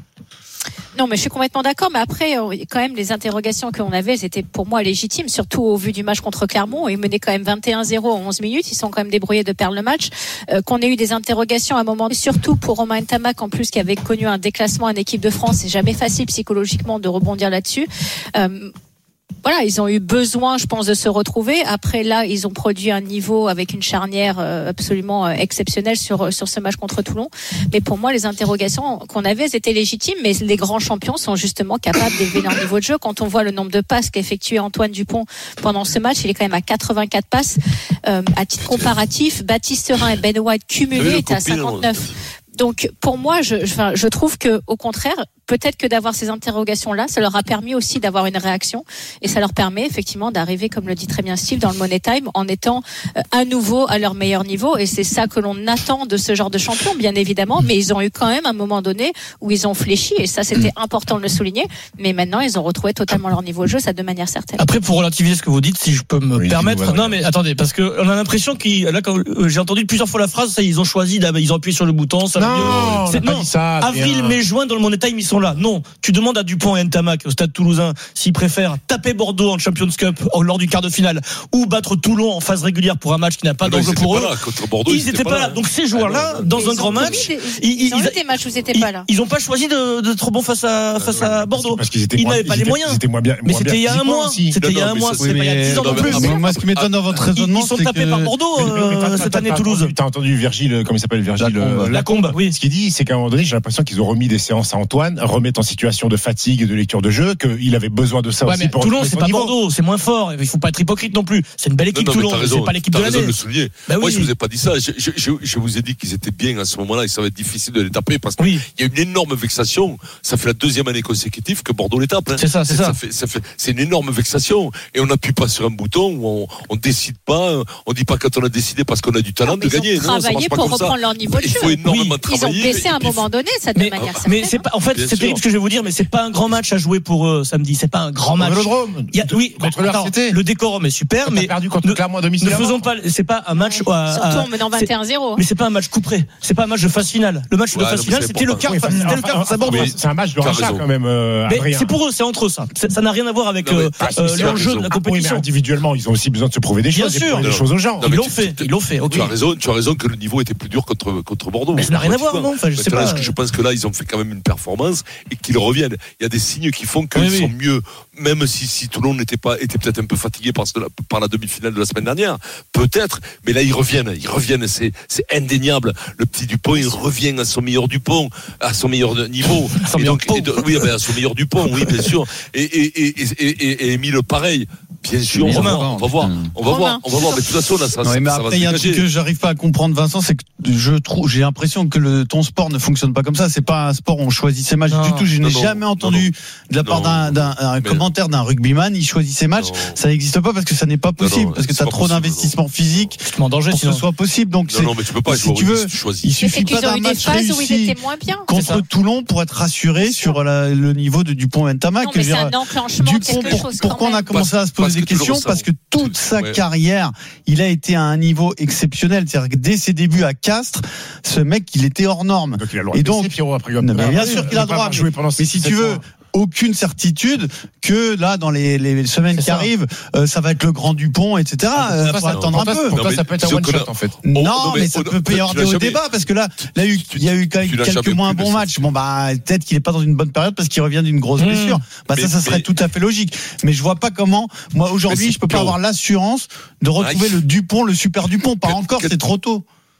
Speaker 4: Non, mais je suis complètement d'accord. Mais après, quand même, les interrogations qu'on avait, elles étaient pour moi légitimes, surtout au vu du match contre Clermont. Ils menaient quand même vingt et un zéro en onze minutes. Ils sont quand même débrouillés de perdre le match. Euh, qu'on ait eu des interrogations à un moment, surtout pour Romain Ntamak, en plus, qui avait connu un déclassement en équipe de France. C'est jamais facile psychologiquement de rebondir là-dessus. Euh, Voilà, ils ont eu besoin, je pense, de se retrouver. Après, là, ils ont produit un niveau avec une charnière absolument exceptionnelle sur sur ce match contre Toulon. Mais pour moi, les interrogations qu'on avait, elles étaient légitimes. Mais les grands champions sont justement capables d'élever leur niveau de jeu. Quand on voit le nombre de passes qu'a effectué Antoine Dupont pendant ce match, il est quand même à quatre-vingt-quatre passes. Euh, à titre comparatif, Baptiste Serin et Ben White cumulés étaient à cinquante-neuf. Donc, pour moi, je, je, je trouve que, au contraire, peut-être que d'avoir ces interrogations-là, ça leur a permis aussi d'avoir une réaction et ça leur permet effectivement d'arriver, comme le dit très bien Steve, dans le Money Time en étant euh, à nouveau à leur meilleur niveau. Et c'est ça que l'on attend de ce genre de champion, bien évidemment. Mais ils ont eu quand même un moment donné où ils ont fléchi et ça, c'était important de le souligner. Mais maintenant, ils ont retrouvé totalement leur niveau de jeu, ça de manière certaine.
Speaker 6: Après, pour relativiser ce que vous dites, si je peux me oui, permettre, voilà. non mais attendez, parce que on a l'impression qu'ils, là, quand j'ai entendu plusieurs fois la phrase, ça, ils ont choisi, ils ont appuyé sur le bouton, ça.
Speaker 5: Non,
Speaker 6: c'est, non, ça, avril, mai, juin, dans le Money Time, ils sont là. Non, tu demandes à Dupont et Ntamak au Stade Toulousain s'ils préfèrent taper Bordeaux en Champions Cup lors du quart de finale ou battre Toulon en phase régulière pour un match qui n'a pas d'enjeu pour eux.
Speaker 3: Là, Bordeaux,
Speaker 6: ils n'étaient pas, pas là. là. Donc ces joueurs-là, ah non, dans un grand match,
Speaker 4: des, ils, ils ont eu des matchs où ils n'étaient pas là.
Speaker 6: Ils n'ont pas choisi de, de trop bon face à face à Bordeaux.
Speaker 5: Parce qu'ils étaient
Speaker 6: ils
Speaker 5: moins,
Speaker 6: n'avaient pas
Speaker 5: ils
Speaker 6: les moyens.
Speaker 5: Ils étaient moins bien.
Speaker 6: Mais c'était il y a un mois. C'était il y a un mois. C'est pas il y a dix ans non plus.
Speaker 7: Moi, ce qui m'étonne dans votre raisonnement,
Speaker 6: ils sont tapés par Bordeaux cette année Toulouse.
Speaker 5: T'as entendu Virgile, comment il s'appelle Virgile
Speaker 6: Lacombe.
Speaker 5: Oui. Ce qu'il dit, c'est qu'à un moment donné, j'ai l'impression qu'ils ont remis des séances à Antoine, remettre en situation de fatigue et de lecture de jeu, qu'il avait besoin de ça
Speaker 6: ouais,
Speaker 5: aussi pour
Speaker 6: Toulon, c'est pas Bordeaux, c'est moins fort. Il faut pas être hypocrite non plus. C'est une belle équipe, non, non, Toulon. Raison, c'est pas l'équipe de l'année.
Speaker 3: De le souligner. Bah oui. Moi, je vous ai pas dit ça. Je, je, je, je vous ai dit qu'ils étaient bien à ce moment-là et ça va être difficile de les taper parce qu'il oui. y a une énorme vexation. Ça fait la deuxième année consécutive que Bordeaux les tape. Hein.
Speaker 6: C'est ça, c'est, c'est ça.
Speaker 3: ça, fait, ça fait, c'est une énorme vexation et on n'appuie pas sur un bouton où on, on décide pas. On dit pas quand on a décidé parce qu'on a du talent
Speaker 4: non,
Speaker 3: de gagner.
Speaker 4: Ils ont travaillé pour reprendre leur niveau de jeu.
Speaker 3: Il faut énormément travailler.
Speaker 4: Ils ont baissé à un moment donné, ça de manière certaine.
Speaker 6: Mais c'est pas, en fait, c'est terrible ce que je vais vous dire, mais c'est pas un grand match à jouer pour eux samedi. C'est pas un grand match.
Speaker 5: Il y a,
Speaker 6: oui,
Speaker 5: contre le R C T.
Speaker 6: Le décorum est super, mais
Speaker 5: perdu contre Clermont à domicile.
Speaker 6: Ne faisons pas, c'est pas un match.
Speaker 4: Surtout en menant vingt et un zéro.
Speaker 6: Mais c'est pas un match couperé. C'est pas un match de phase finale. Le match de phase finale, c'était le quart. C'était le quart face à Bordeaux.
Speaker 5: C'est un match de rachat quand même.
Speaker 6: C'est pour eux, c'est entre eux ça. Ça n'a rien à voir avec l'enjeu de la compétition.
Speaker 5: Individuellement, ils ont aussi besoin de se prouver des choses.
Speaker 6: Bien sûr,
Speaker 5: des choses aux gens.
Speaker 6: Ils l'ont fait. Ils l'ont fait.
Speaker 3: Tu as raison. Tu as raison que le niveau était plus dur contre contre Bordeaux.
Speaker 6: Mais ça n'a rien à voir, non. Enfin, je sais pas.
Speaker 3: Je pense que là, ils ont fait quand même une performance et qu'ils reviennent. Il y a des signes qui font qu'ils sont mieux, même si si Toulon n'était pas était peut-être un peu fatigué par par la demi-finale de la semaine dernière, peut-être. Mais là, ils reviennent. Ils reviennent. C'est c'est indéniable. Le petit Dupont, il revient à son meilleur Dupont, à son meilleur niveau.
Speaker 6: Et donc,
Speaker 3: et de, oui, ben, à son meilleur Dupont, oui, bien sûr. Et et et et et, et Émile pareil. Bien sûr, on va, voir, on va voir, on va voir, on va voir. Mais de toute façon, là, ça,
Speaker 7: ouais, mais
Speaker 3: ça
Speaker 7: après,
Speaker 3: va se
Speaker 7: il y a un truc que j'arrive pas à comprendre, Vincent, c'est que je trouve, j'ai l'impression que le, ton sport ne fonctionne pas comme ça. C'est pas un sport où on choisit ses matchs non, du tout. Je n'ai non, jamais entendu non, non. de la part d'un, d'un un commentaire d'un rugbyman, il choisit ses matchs. Non. Ça n'existe pas parce que ça n'est pas possible, parce que tu as trop d'investissement physique
Speaker 6: en danger
Speaker 7: pour que ce soit possible. Donc,
Speaker 3: non, non, mais tu peux pas.
Speaker 7: Si tu veux, il suffit pas d'un match réussi contre Toulon pour être rassuré sur le niveau de Dupont et Ntamak.
Speaker 4: Dupont,
Speaker 7: pourquoi on a commencé à se poser des questions? Parce que toute sa ouais. carrière, il a été à un niveau exceptionnel. C'est-à-dire que dès ses débuts à Castres, ce mec, il était hors norme.
Speaker 5: Donc il a le droit
Speaker 7: et
Speaker 5: de
Speaker 7: donc,
Speaker 5: baisser, Pierrot, après,
Speaker 7: non, mais bien sûr qu'il a le droit. Mais, mais si tu veux, aucune certitude que là, dans les, les semaines c'est qui ça. arrivent, euh, ça va être le grand Dupont, et cetera. Il faut attendre un peu.
Speaker 5: Pour toi, ça peut être un one shot, en fait.
Speaker 7: Non, non mais, mais ça peut y avoir des hauts débats, parce que là, là, il y a eu quand même quelques moins bons matchs. Bon, bah, peut-être qu'il est pas dans une bonne période parce qu'il revient d'une grosse blessure. Bah, ça, ça serait tout à fait logique. Mais je vois pas comment, moi, aujourd'hui, je peux pas avoir l'assurance de retrouver le Dupont, le super Dupont. Pas encore, c'est trop tôt.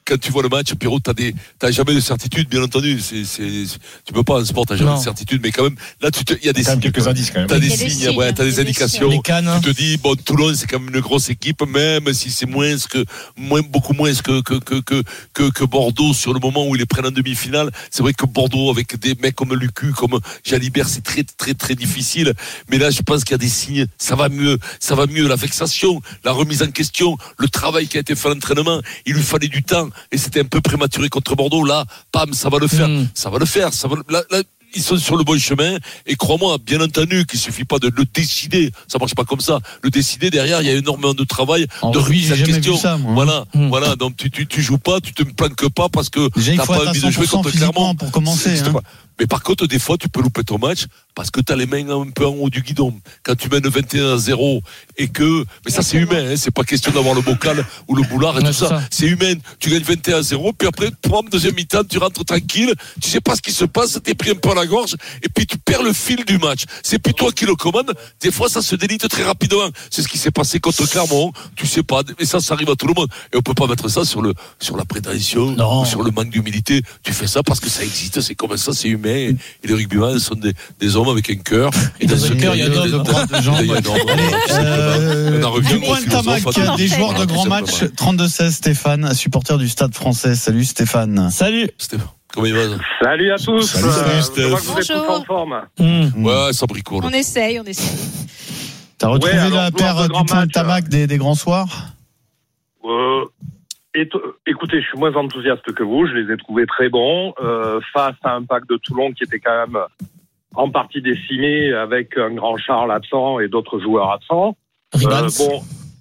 Speaker 3: quand tu vois le match, Pierrot, t'as des, t'as jamais de certitude, bien entendu. C'est, c'est, tu peux pas en sport, t'as jamais non. de certitude, mais quand même, là, tu te, il y a des signes.
Speaker 5: quelques indices quand même.
Speaker 3: T'as des,
Speaker 5: des
Speaker 3: signes,
Speaker 5: signes,
Speaker 3: ouais, t'as des, des indications.
Speaker 6: Les cannes.
Speaker 3: Tu te dis, bon, Toulon, c'est quand même une grosse équipe, même si c'est moins que, moins, beaucoup moins que, que, que, que, que, que Bordeaux sur le moment où ils les prennent en demi-finale. C'est vrai que Bordeaux, avec des mecs comme Lucu, comme Jalibert, c'est très, très, très difficile. Mais là, je pense qu'il y a des signes. Ça va mieux, ça va mieux. La vexation, la remise en question, le travail qui a été fait à l'entraînement. Il lui fallait du temps et c'était un peu prématuré contre Bordeaux. Là, pam, ça va le faire. Mmh. Ça va le faire. Ça va, là, là, ils sont sur le bon chemin et crois-moi, bien entendu qu'il suffit pas de le décider, ça marche pas comme ça. Le décider, derrière, il y a énormément de travail,
Speaker 7: en
Speaker 3: de remise en question.
Speaker 7: Ça, moi,
Speaker 3: voilà, mmh. voilà. Donc tu, tu tu joues pas, tu te planques pas parce que
Speaker 7: déjà,
Speaker 3: t'as pas envie de jouer contre Clermont
Speaker 7: pour commencer. Hein.
Speaker 3: Mais par contre, des fois, tu peux louper ton match parce que tu as les mains un peu en haut du guidon. Quand tu mènes vingt et un à zéro et que, mais ça c'est humain, hein, c'est pas question d'avoir le bocal ou le boulard et ouais, tout ça. ça. C'est humain. Tu gagnes vingt et un à zéro, puis après, pour en deuxième mi-temps, tu rentres tranquille, tu sais pas ce qui se passe, t'es pris un peu à la gorge et puis tu perds le fil du match. C'est plus toi qui le commande. Des fois, ça se délite très rapidement. C'est ce qui s'est passé contre Clermont. Tu sais pas, mais ça, ça arrive à tout le monde. Et on peut pas mettre ça sur le, sur la prétention, ou sur le manque d'humilité. Tu fais ça parce que ça existe, c'est comme ça, c'est humain. Et, et les rugbyman sont des, des hommes avec un cœur.
Speaker 6: Et dans ce cœur, il y a de bras de jambes.
Speaker 7: Du point de Tamac, des joueurs de grands matchs. trente-deux seize, Stéphane, supporter du Stade Français. Salut Stéphane.
Speaker 6: Salut.
Speaker 3: Stéphane. Comment il va?
Speaker 14: Salut à tous.
Speaker 3: Salut, salut Steph.
Speaker 14: Vous êtes tous en forme.
Speaker 3: Mmh. Ouais, ça bricoule.
Speaker 4: On essaye, on essaye.
Speaker 7: T'as retrouvé ouais, la paire du point de Tamac des, des grands soirs?
Speaker 14: euh, Écoutez, je suis moins enthousiaste que vous. Je les ai trouvés très bons euh, face à un pack de Toulon qui était quand même en partie décimé avec un grand Charles absent et d'autres joueurs absents. Euh, bon,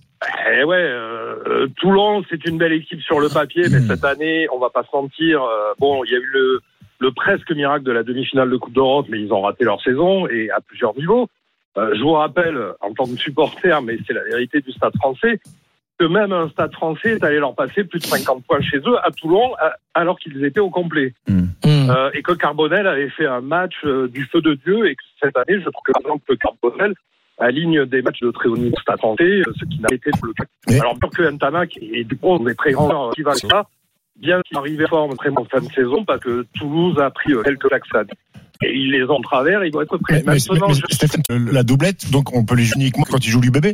Speaker 14: eh ouais, euh, Toulon, c'est une belle équipe sur le papier, mais mmh. cette année, on va pas se mentir. Euh, bon, il y a eu le, le presque miracle de la demi-finale de Coupe d'Europe, mais ils ont raté leur saison et à plusieurs niveaux. Euh, je vous rappelle, en tant que supporter, mais c'est la vérité du Stade Français, que même un Stade Français est allé leur passer plus de cinquante points chez eux à Toulon, alors qu'ils étaient au complet. Mmh. Euh, et que Carbonel avait fait un match euh, du feu de Dieu, et que cette année, je trouve que par exemple que Carbonel aligne des matchs de très haut niveau Stade Français, ce qui n'a été le cas. Oui. Alors, pour que Ntamak et Dupont, des très grands qui valent ça, bien qu'ils arrivent en forme très bonne fin de saison, parce que Toulouse a pris quelques laxades. Et ils les ont en travers, ils vont être prêts.
Speaker 5: Mais, mais, mais, je... Stéphane, la doublette, donc on peut les jouer uniquement quand ils jouent l'U B B?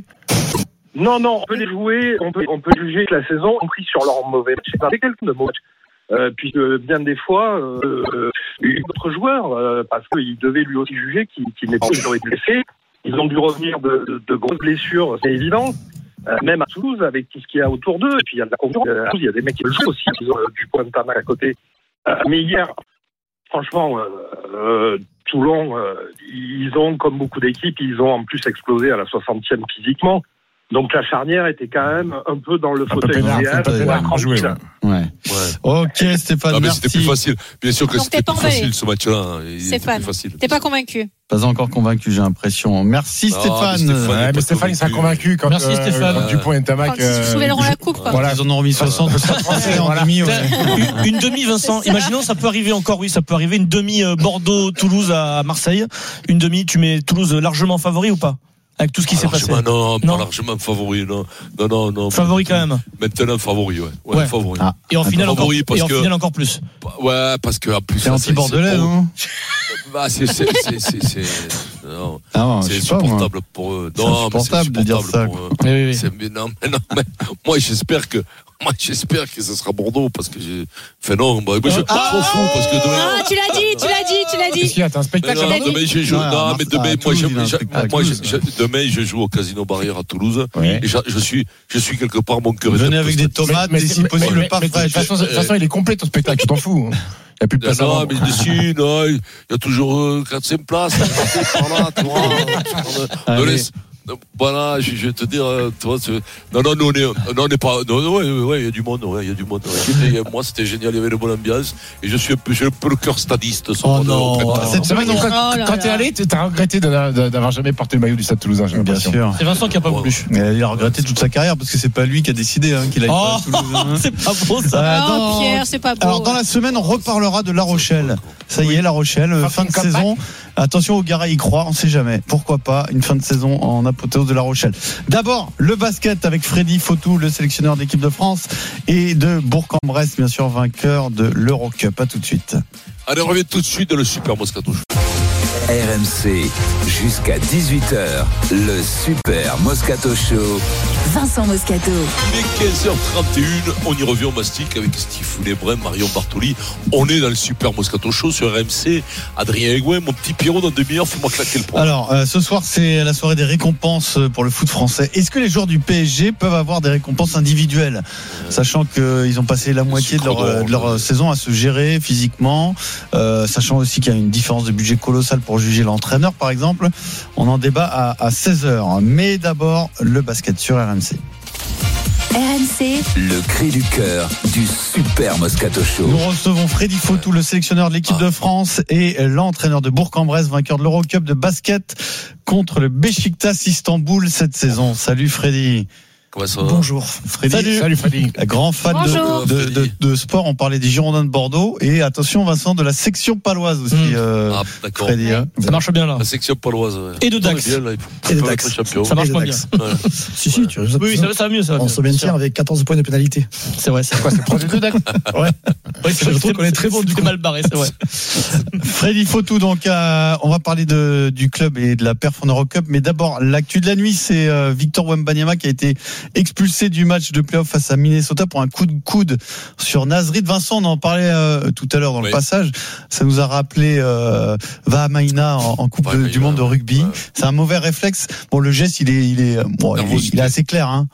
Speaker 14: Non, non, on peut les jouer, on peut, on peut juger que la saison, y compris sur leur mauvais match. C'est quelques de mauvais matchs. Euh, puis euh, bien des fois, euh, d'autres joueurs, euh, parce qu'ils devaient lui aussi juger qu'il, qu'il n'est pas toujours été blessé. Ils ont dû revenir de, de, de grosses blessures, c'est évident. Euh, même à Toulouse, avec tout ce qu'il y a autour d'eux. Et puis il y a de la concurrence. Euh, il y a des mecs qui le jouent aussi, ils ont euh, du point de Tamac à côté. Euh, mais hier, franchement, euh, euh, Toulon, euh, ils ont, comme beaucoup d'équipes, ils ont en plus explosé à la soixantième physiquement. Donc la charnière était quand même un peu dans le fauteuil idéal.
Speaker 7: Ouais. Ouais. Ok Stéphane,
Speaker 3: ah, mais
Speaker 7: merci.
Speaker 3: C'était plus facile. Bien sûr que
Speaker 4: donc,
Speaker 3: c'était plus facile ce match-là.
Speaker 4: Stéphane, t'es pas convaincu?
Speaker 7: Pas encore convaincu, j'ai l'impression. Merci
Speaker 3: non,
Speaker 7: Stéphane.
Speaker 3: Mais Stéphane,
Speaker 5: ouais, mais Stéphane il sera convaincu quand
Speaker 6: merci, euh, Stéphane.
Speaker 5: Euh, Dupont et Tamac.
Speaker 4: Quand ils souleveront la coupe. Quoi.
Speaker 7: Voilà, ils en ont remis soixante Français en demi. Ouais.
Speaker 6: Une, une demi, Vincent. Imaginons, ça peut arriver encore. Oui, ça peut arriver. Une demi euh, Bordeaux-Toulouse à Marseille. Une demi, tu mets Toulouse largement favori ou pas? Avec tout ce qui s'est passé.
Speaker 3: Non, non, pas largement favori, non. Non, non, non.
Speaker 6: Favori quand même.
Speaker 3: Maintenant, favori, ouais. Ouais, ouais. Favori.
Speaker 6: Ah. Et en finale encore, et en finale encore plus.
Speaker 3: Ouais, parce que, en plus.
Speaker 7: C'est anti-bordelais, non?
Speaker 3: Bah, c'est, c'est, c'est, c'est, c'est, non.
Speaker 7: Ah non,
Speaker 3: c'est insupportable pas, pour eux.
Speaker 7: Non, c'est insupportable de dire ça.
Speaker 3: Oui, oui, oui. C'est, mais non, mais non, mais moi, j'espère que, moi, j'espère que ce sera Bordeaux parce que j'ai fait non, bah, moi, je
Speaker 4: ah,
Speaker 3: m'en fous parce que demain.
Speaker 4: Ah, tu l'as dit, tu l'as dit, tu l'as dit.
Speaker 5: Qu'est-ce qu'il y a, t'as un spectacle?
Speaker 3: Non, demain, je joue, non, mais demain, moi, je, moi, demain, je joue au Casino Barrière à Toulouse. Et je suis, je suis quelque part, mon cœur.
Speaker 7: Venez avec des tomates, mais si possible, pas frais.
Speaker 5: De toute façon, il est complet, ton spectacle, tu t'en fous. Il n'y a plus de place.
Speaker 3: Non, mais dessus, non, il y a toujours quatre cinq places. Par là, tu vois. Ne laisse. Voilà, je, je vais te dire, toi, non, non, nous, on est, non, on n'est pas, non, ouais, ouais, il y a du monde, ouais, il y a du monde. Ouais. Moi, c'était génial, il y avait une bonne ambiance, et je suis un peu, j'ai un peu le cœur stadiste.
Speaker 7: Oh non,
Speaker 5: c'est vrai, donc, quand, quand t'es allé, t'as regretté d'avoir jamais porté le maillot du Stade Toulousain, j'ai l'impression.
Speaker 7: Bien sûr.
Speaker 6: C'est Vincent qui a pas voulu.
Speaker 7: Il a regretté toute sa carrière, parce que c'est pas lui qui a décidé, hein, qu'il a
Speaker 6: oh, à Toulouse. Hein. C'est pas beau, ça.
Speaker 4: Non, Pierre, c'est pas beau.
Speaker 7: Alors, dans la semaine, on reparlera de La Rochelle. Ça y est, La Rochelle, fin de saison. Attention, O'Gara y croit, on sait jamais. Pourquoi pas, une fin de saison en apothéose de La Rochelle. D'abord, le basket avec Freddy Fautou, le sélectionneur de l'équipe de France, et de Bourg-en-Bresse, bien sûr, vainqueur de l'Eurocup. À tout de suite.
Speaker 3: Allez, on revient tout de suite dans le Super Moscato Show.
Speaker 2: R M C, jusqu'à dix-huit heures, le Super Moscato Show.
Speaker 15: Vincent Moscato.
Speaker 3: Il est quinze heures trente et une, on y revient au mastic avec Steve Lebrun, Marion Bartoli. On est dans le Super Moscato Show sur R M C. Adrien Aigouin, mon petit Pierrot, dans demi-heure, fais-moi claquer le point.
Speaker 7: Alors, euh, ce soir, c'est la soirée des récompenses pour le foot français. Est-ce que les joueurs du P S G peuvent avoir des récompenses individuelles, euh, sachant qu'ils ont passé la moitié de leur, de leur saison à se gérer physiquement, euh, sachant aussi qu'il y a une différence de budget colossale pour juger l'entraîneur, par exemple. On en débat à, à seize heures. Mais d'abord, le basket sur R M C.
Speaker 15: R M C,
Speaker 2: le cri du cœur du Super Moscato Show.
Speaker 7: Nous recevons Freddy Fautou, le sélectionneur de l'équipe ah. de France, et l'entraîneur de Bourg-en-Bresse, vainqueur de l'Eurocup de basket contre le Beşiktaş Istanbul cette saison. Salut Freddy.
Speaker 3: Comment ça va ?
Speaker 7: Bonjour Freddy.
Speaker 5: Salut, Salut Freddy.
Speaker 7: Grand fan de, de, de, de sport, on parlait des Girondins de Bordeaux et attention Vincent de la section paloise aussi. Mmh. Euh,
Speaker 3: ah, d'accord.
Speaker 7: Freddy,
Speaker 3: ouais.
Speaker 7: hein.
Speaker 6: Ça marche bien là.
Speaker 3: La section paloise. Ouais.
Speaker 6: Et de Dax.
Speaker 3: Bien, là,
Speaker 6: et de Dax. Ça marche pas bien. Ouais.
Speaker 16: Si si, tu
Speaker 6: oui, oui, ça, ça va mieux ça. Va
Speaker 16: on
Speaker 6: mieux,
Speaker 16: se maintient avec quatorze points de pénalité.
Speaker 6: C'est vrai. C'est
Speaker 5: quoi, c'est le projet de Dax.
Speaker 16: Ouais. Oui, je trouve qu'on est très bon du coup.
Speaker 6: mal barré, c'est vrai.
Speaker 7: Freddy Fautou, donc euh, on va parler de du club et de la perf en Eurocup, mais d'abord l'actu de la nuit, c'est euh, Victor Wembanyama qui a été expulsé du match de play-off face à Minnesota pour un coup de coude sur Nasrid. Vincent, on en parlait euh, tout à l'heure dans oui. le passage. Ça nous a rappelé euh, Vahamaina en, en Coupe de, du Monde de rugby. Ouais. C'est un mauvais réflexe. Bon, le geste, il est, il est, bon, il est, il est assez clair, hein.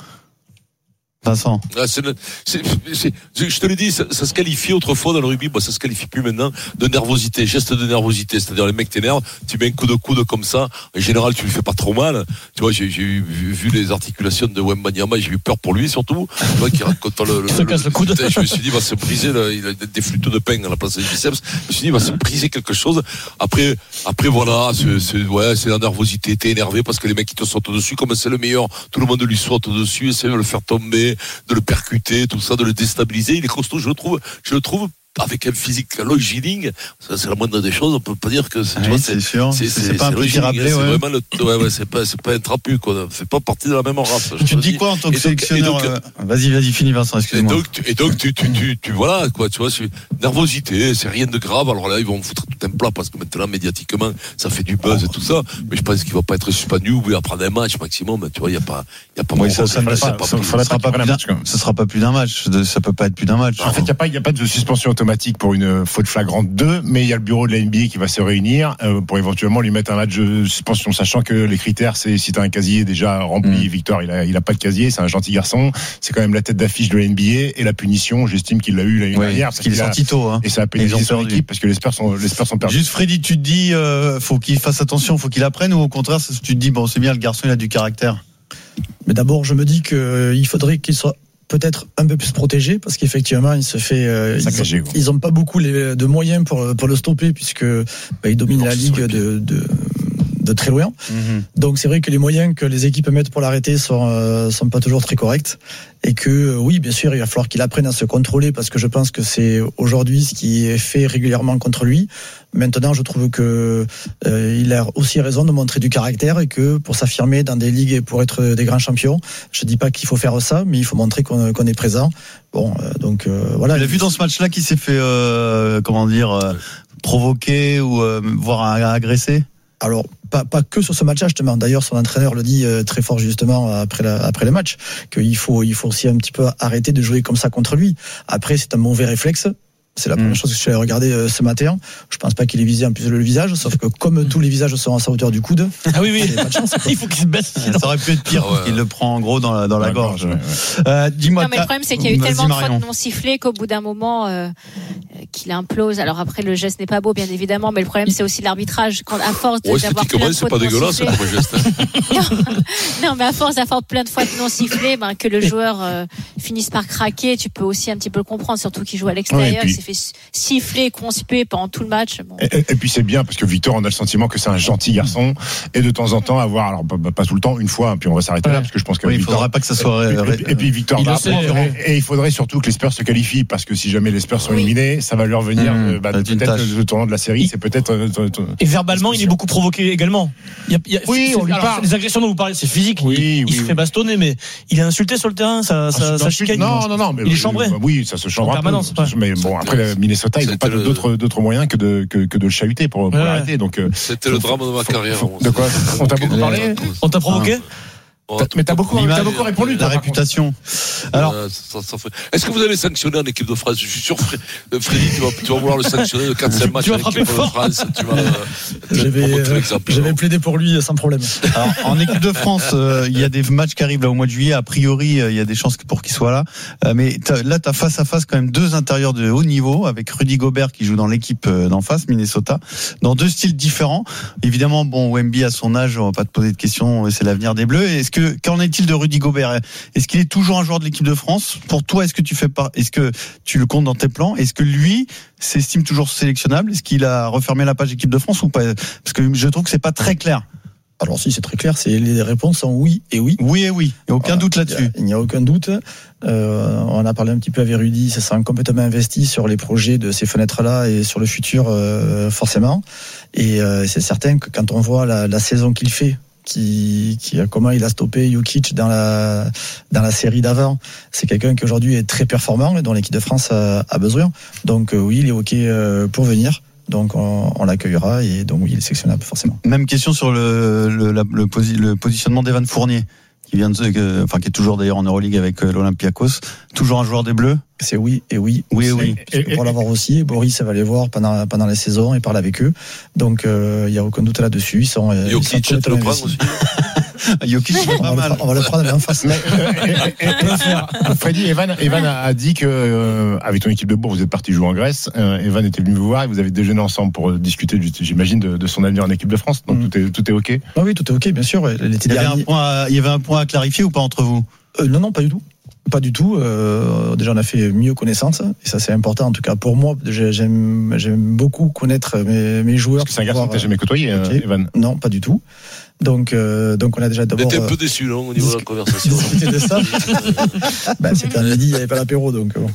Speaker 7: Vincent.
Speaker 3: Ah, c'est, c'est, c'est, je te l'ai dit, ça, ça se qualifie autrefois dans le rugby, bon, ça se qualifie plus maintenant, de nervosité, geste de nervosité. C'est-à-dire, les mecs t'énervent, tu mets un coup de coude comme ça, en général, tu lui fais pas trop mal. Tu vois, j'ai, j'ai vu, vu les articulations de Wembanyama, j'ai eu peur pour lui surtout. Tu vois, qui raconte le, le,
Speaker 6: se casse le coude.
Speaker 3: Je me suis dit, il va se briser, là, il a des flûtes de pain à la place des biceps. Je me suis dit, il va se briser quelque chose. Après, après, voilà, c'est, c'est, ouais, c'est la nervosité, t'es énervé parce que les mecs, ils te sautent dessus, comme c'est le meilleur, tout le monde lui saute dessus, essaie de le faire tomber, de le percuter, tout ça, de le déstabiliser. Il est costaud, je le trouve, je le trouve avec un physique longiligne, ça c'est la moindre des choses. On peut pas dire que c'est,
Speaker 7: oui,
Speaker 3: tu vois,
Speaker 7: c'est,
Speaker 3: c'est
Speaker 7: sûr.
Speaker 3: C'est,
Speaker 7: c'est,
Speaker 3: c'est,
Speaker 7: c'est pas
Speaker 3: c'est
Speaker 7: un petit rappelé,
Speaker 3: c'est
Speaker 7: ouais.
Speaker 3: vraiment le, ouais, ouais, c'est pas, c'est pas un trapu, quoi. C'est pas partie de la même race.
Speaker 7: Tu te dis quoi en tant que sélectionneur? Euh, vas-y, vas-y, finis Vincent, excuse-moi.
Speaker 3: Et donc, et donc tu, tu, tu, tu, voilà, quoi, tu vois, c'est nervosité, c'est rien de grave. Alors là, ils vont foutre tout un plat parce que maintenant, médiatiquement, ça fait du buzz et tout ça. Mais je pense qu'il va pas être suspendu ou à prendre un match maximum. Tu vois, il y a pas, il y a pas.
Speaker 7: Oui, ça, ça ne sera pas plus d'un, ce sera pas plus d'un match. Ça peut pas être plus d'un match.
Speaker 5: En fait, il y a pas, il y a pas de suspension automatique pour une faute flagrante deux, mais il y a le bureau de la N B A qui va se réunir euh, pour éventuellement lui mettre un match de suspension, sachant que les critères, c'est si tu as un casier déjà rempli. Mmh. Victor, il a, il a pas de casier, c'est un gentil garçon, c'est quand même la tête d'affiche de la N B A, et la punition, j'estime qu'il l'a eu l'année
Speaker 7: oui,
Speaker 5: dernière
Speaker 7: parce, parce qu'il est sorti tôt, hein.
Speaker 5: Et ça a pénalisé son équipe parce que les Spurs sont, les Spurs sont perdus.
Speaker 7: Juste Freddy, tu te dis, euh, faut qu'il fasse attention, faut qu'il apprenne, ou au contraire, tu te dis, bon, c'est bien, le garçon, il a du caractère.
Speaker 16: Mais d'abord, je me dis qu'il euh, faudrait qu'il soit peut-être un peu plus protégé, parce qu'effectivement il se fait euh, ils, ont, ils ont pas beaucoup les, de moyens pour pour le stopper, puisque bah, il domine la ligue de, de de très loin. Mm-hmm. Donc c'est vrai que les moyens que les équipes mettent pour l'arrêter sont euh, sont pas toujours très corrects, et que euh, oui, bien sûr, il va falloir qu'il apprenne à se contrôler, parce que je pense que c'est aujourd'hui ce qui est fait régulièrement contre lui. Maintenant, je trouve que euh, il a aussi raison de montrer du caractère, et que pour s'affirmer dans des ligues et pour être des grands champions, je dis pas qu'il faut faire ça, mais il faut montrer qu'on, qu'on est présent. Bon, euh, donc euh, voilà.
Speaker 7: Tu l'as vu dans ce match-là qui s'est fait euh, comment dire euh, provoquer ou euh, voire agresser?
Speaker 16: Alors, pas, pas que sur ce match-là, justement. D'ailleurs, son entraîneur le dit euh, très fort, justement, après, la, après le match, qu'il faut, il faut aussi un petit peu arrêter de jouer comme ça contre lui. Après, c'est un mauvais réflexe. C'est la première mmh. chose que je suis allé regarder euh, ce matin. Je pense pas qu'il ait visé en plus le visage, sauf que comme mmh. tous les visages sont à sa hauteur du coude.
Speaker 6: Ah oui, oui.
Speaker 16: Pas de chance,
Speaker 6: il faut qu'il se baisse.
Speaker 7: Ça aurait pu être pire, ah ouais. parce qu'il le prend en gros dans la, dans la, la gorge. gorge ouais, ouais. Euh, dis-moi.
Speaker 4: Non, mais le problème, c'est qu'il y a eu Vas-y, tellement Marion. de fautes non sifflées qu'au bout d'un moment, euh, qu'il implose. Alors après, le geste n'est pas beau, bien évidemment, mais le problème, c'est aussi l'arbitrage. Quand, à force de,
Speaker 3: ouais,
Speaker 4: d'avoir plein de
Speaker 3: c'est pas dégueulasse comme geste.
Speaker 4: non, mais à force d'avoir plein de fautes non sifflées, ben, que le joueur euh, finisse par craquer, tu peux aussi un petit peu le comprendre, surtout qu'il joue à l'extérieur, ouais, puis, c'est fait siffler, conspuer pendant tout le match. Bon.
Speaker 5: Et, et puis c'est bien parce que Victor, on a le sentiment que c'est un gentil garçon et de temps en temps avoir, alors pas, pas tout le temps, une fois, puis on va s'arrêter ouais. là parce que je pense que
Speaker 7: oui,
Speaker 5: Victor,
Speaker 7: il faudra pas que ça soit.
Speaker 5: Et, et, et puis Victor va apprendre, et, et il faudrait surtout que les Spurs se qualifient parce que si jamais les Spurs sont oui. éliminés, ça va leur venir mmh, bah, peut-être le tournant de la série, il, c'est peut-être. Euh,
Speaker 6: et verbalement, il est beaucoup provoqué également. Il y a, il y a,
Speaker 5: oui, on lui
Speaker 6: alors,
Speaker 5: parle.
Speaker 6: Les agressions dont vous parlez, c'est physique.
Speaker 5: Oui,
Speaker 6: il
Speaker 5: oui,
Speaker 6: il se
Speaker 5: oui.
Speaker 6: fait bastonner, mais il est insulté sur le terrain, ça, ça,
Speaker 5: ah,
Speaker 6: ça chicane.
Speaker 5: Non, non, non, mais
Speaker 6: il est chambré.
Speaker 5: Oui, ça se chambre
Speaker 6: en permanence.
Speaker 5: Peu, mais bon, après Minnesota, ils n'ont pas d'autres d'autres moyens que de que, que de le chahuter pour, pour ouais. l'arrêter. Donc
Speaker 3: c'était le drame de ma carrière.
Speaker 5: De quoi? On t'a beaucoup parlé?
Speaker 6: On t'a provoqué?
Speaker 5: T'as, mais t'as beaucoup, t'as beaucoup répondu.
Speaker 7: La toi, réputation.
Speaker 3: Alors, euh, ça, ça fait... est-ce que vous allez sanctionner en équipe de France? Je suis sûr, Freddy, tu vas, tu vas vouloir le sanctionner de quatre cinq matchs.
Speaker 6: Tu vas frapper fort.
Speaker 3: De France, tu vas,
Speaker 16: j'avais, euh, j'avais plaidé pour lui sans problème.
Speaker 7: Alors, en équipe de France, euh, il y a des matchs qui arrivent là au mois de juillet. A priori, euh, il y a des chances pour qu'il soit là. Euh, mais t'as, là, t'as face à face quand même deux intérieurs de haut niveau avec Rudy Gobert qui joue dans l'équipe d'en face, Minnesota, dans deux styles différents. Évidemment, bon, Wemby à son âge, on va pas te poser de questions. C'est l'avenir des Bleus. Est-ce que qu'en est-il de Rudy Gobert? Est-ce qu'il est toujours un joueur de l'équipe de France? Pour toi, est-ce que tu fais pas, est-ce que tu le comptes dans tes plans? Est-ce que lui s'estime toujours sélectionnable? Est-ce qu'il a refermé la page équipe de France ou pas? Parce que je trouve que c'est pas très clair.
Speaker 16: Alors si, c'est très clair, c'est les réponses sont oui et oui.
Speaker 7: Oui et oui, il n'y a aucun voilà, doute là-dessus.
Speaker 16: Il n'y a aucun doute. Euh, on a parlé un petit peu avec Rudy, ça sera complètement investi sur les projets de ces fenêtres-là et sur le futur euh, forcément. Et euh, c'est certain que quand on voit la, la saison qu'il fait, qui, qui comment il a stoppé Jokic dans la dans la série d'avant. C'est quelqu'un qui aujourd'hui est très performant et dont l'équipe de France a, a besoin. Donc euh, oui, il est ok euh, pour venir. Donc on, on l'accueillera et donc oui, il est sélectionnable forcément.
Speaker 7: Même question sur le le, la, le, posi, le positionnement d'Evan Fournier, qui vient de, euh, enfin qui est toujours d'ailleurs en Euroleague avec euh, l'Olympiakos, toujours un joueur des Bleus.
Speaker 16: C'est oui et oui.
Speaker 7: Oui et oui.
Speaker 16: Et, et, pour l'avoir aussi, Boris, ça va les voir pendant pendant les saisons et parler avec eux. Donc il euh, y a aucun doute là-dessus. Ils sont. Euh,
Speaker 3: Jokic, tu le prends aussi.
Speaker 7: Jokic, c'est pas mal.
Speaker 16: On va le prendre en face. Mais,
Speaker 5: euh, et, et, Freddy, Evan, Evan a dit que euh, avec ton équipe de Bourg, vous êtes parti jouer en Grèce. Euh, Evan était venu vous voir et vous avez déjeuné ensemble pour discuter, j'imagine, de, de son avenir en équipe de France. Donc mm. tout est tout est ok.
Speaker 16: Ah oui, tout est ok, bien sûr.
Speaker 7: Il y, avait un point à, il y avait un point à clarifier ou pas entre vous?
Speaker 16: euh, Non, non, pas du tout. Pas du tout. Euh, déjà, on a fait mieux connaissance, et ça c'est important. En tout cas, pour moi, j'aime, j'aime beaucoup connaître mes, mes joueurs.
Speaker 5: Parce que c'est un garçon que t'as jamais côtoyé, okay. Evan.
Speaker 16: Non, pas du tout. Donc, euh, donc on a déjà d'abord.
Speaker 3: T'étais un peu déçu, non, au niveau de la conversation.
Speaker 16: Discuter de ça. Ben, c'était un midi, il n'y avait pas l'apéro, donc bon.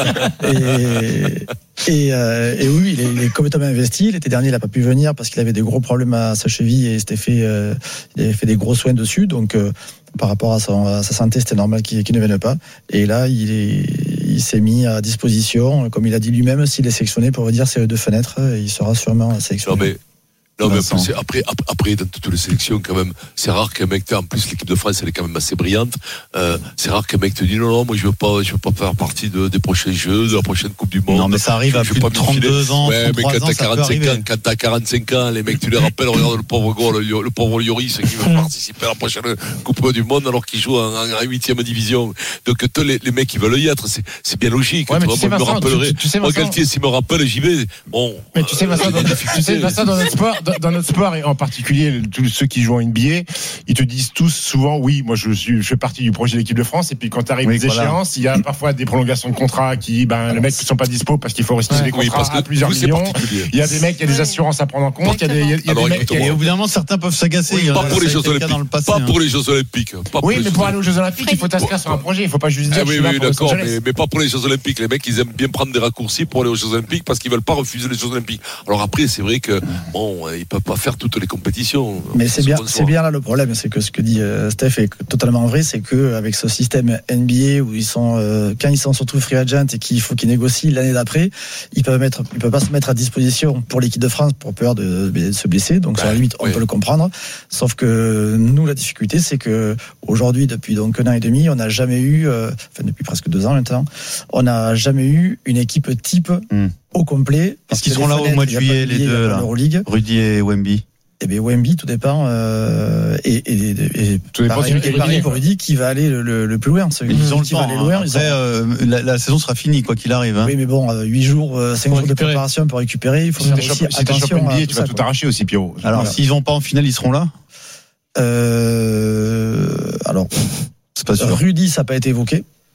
Speaker 16: Et, et, euh, et oui, il est, il est complètement investi. L'été dernier, il n'a pas pu venir parce qu'il avait des gros problèmes à sa cheville et il s'était fait, euh, il avait fait des gros soins dessus. Donc, euh, par rapport à, son, à sa santé, c'était normal qu'il, qu'il ne vienne pas. Et là, il, est, il s'est mis à disposition, comme il a dit lui-même, s'il est sélectionné pour dire ces deux fenêtres, il sera sûrement sélectionné.
Speaker 3: Non mais... Non, mais après, après, après, dans toutes les sélections, quand même, c'est rare qu'un mec, en plus, l'équipe de France, elle est quand même assez brillante, euh, c'est rare qu'un mec te dise, non, non, moi, je veux pas, je veux pas faire partie de, des prochains Jeux, de la prochaine Coupe du Monde.
Speaker 7: Non, mais ça arrive je, à plus de trente-deux ans,
Speaker 3: ouais, mais quand
Speaker 7: ans,
Speaker 3: t'as quarante-cinq ans, quand t'as quarante-cinq ans, les mecs, tu les rappelles, regarde le pauvre gars, le, le pauvre Lloris, qui veut participer à la prochaine Coupe du Monde, alors qu'il joue en, en huitième division. Donc, les, les mecs, ils veulent y être, c'est, c'est bien logique.
Speaker 5: Ouais, mais
Speaker 3: tu
Speaker 5: tu sais,
Speaker 3: vois,
Speaker 5: Vincent,
Speaker 3: me rappellerai.
Speaker 5: Tu, tu sais,
Speaker 3: moi, Galtier, s'il me rappelle, j'y vais. Bon.
Speaker 5: Mais tu sais, Vincent, dans, tu sais, Vincent, dans notre sport, dans, dans notre sport, en particulier tous ceux qui jouent en N B A, ils te disent tous souvent oui, moi je suis je fais partie du projet de l'équipe de France, et puis quand tu arrives oui, les voilà. échéances, il y a parfois des prolongations de contrats qui ben les mecs qui sont pas dispo parce qu'il faut restituer ouais, des contrats oui, parce que à plusieurs vous, millions. Il y a des mecs, il y a des assurances à prendre en compte, il y a des il y a, il y a
Speaker 7: Alors,
Speaker 5: des mecs
Speaker 7: et évidemment certains peuvent s'agacer.
Speaker 3: Oui, pas pour les Jeux Olympiques. Passé, pas hein. pour les Jeux Olympiques. Pas
Speaker 5: oui, mais pour aller aux Jeux Olympiques, il faut t'inscrire sur un projet, il faut pas juste dire
Speaker 3: ah, oui, oui, d'accord, mais, mais pas pour les Jeux Olympiques. Les mecs, ils aiment bien prendre des raccourcis pour aller aux Jeux Olympiques parce qu'ils veulent pas refuser les Jeux Olympiques. Alors après, c'est vrai que bon, ils peuvent pas faire toutes les compétitions.
Speaker 16: Mais c'est bien. C'est bien là le problème, c'est que ce que dit euh, Steph est totalement vrai, c'est que avec ce système N B A où ils sont euh, quand ils sont surtout free agent et qu'il faut qu'ils négocient l'année d'après, ils peuvent mettre, ils peuvent pas se mettre à disposition pour l'équipe de France pour peur de, de se blesser. Donc bah, sur la limite, on oui. peut le comprendre. Sauf que nous, la difficulté, c'est que aujourd'hui, depuis donc un an et demi, on n'a jamais eu, euh, enfin depuis presque deux ans maintenant, on n'a jamais eu une équipe type mm. au complet.
Speaker 7: Parce qu'ils seront là au mois de juillet, les deux là, Rudy et Wemby.
Speaker 16: Eh bien, Wemby, tout dépend. Euh, et, et, et, et
Speaker 5: tout dépend
Speaker 16: pareil, et pareil pour Rudy, qui va aller le, le, le plus loin. Ceux
Speaker 7: ils ont le
Speaker 16: qui
Speaker 7: temps.
Speaker 16: Va aller loin,
Speaker 7: Après,
Speaker 16: ils ont...
Speaker 7: euh, la, la saison sera finie, quoi qu'il arrive. Hein.
Speaker 16: Oui, mais bon, huit jours, cinq jours récupérer. de préparation pour récupérer. Il faut faire aussi attention.
Speaker 5: N B A, tu vas tout arracher aussi, Pierrot.
Speaker 7: Alors, voilà. S'ils vont pas en finale, ils seront là.
Speaker 16: Euh, alors,
Speaker 7: c'est pas sûr.
Speaker 16: Rudy, ça n'a pas été évoqué.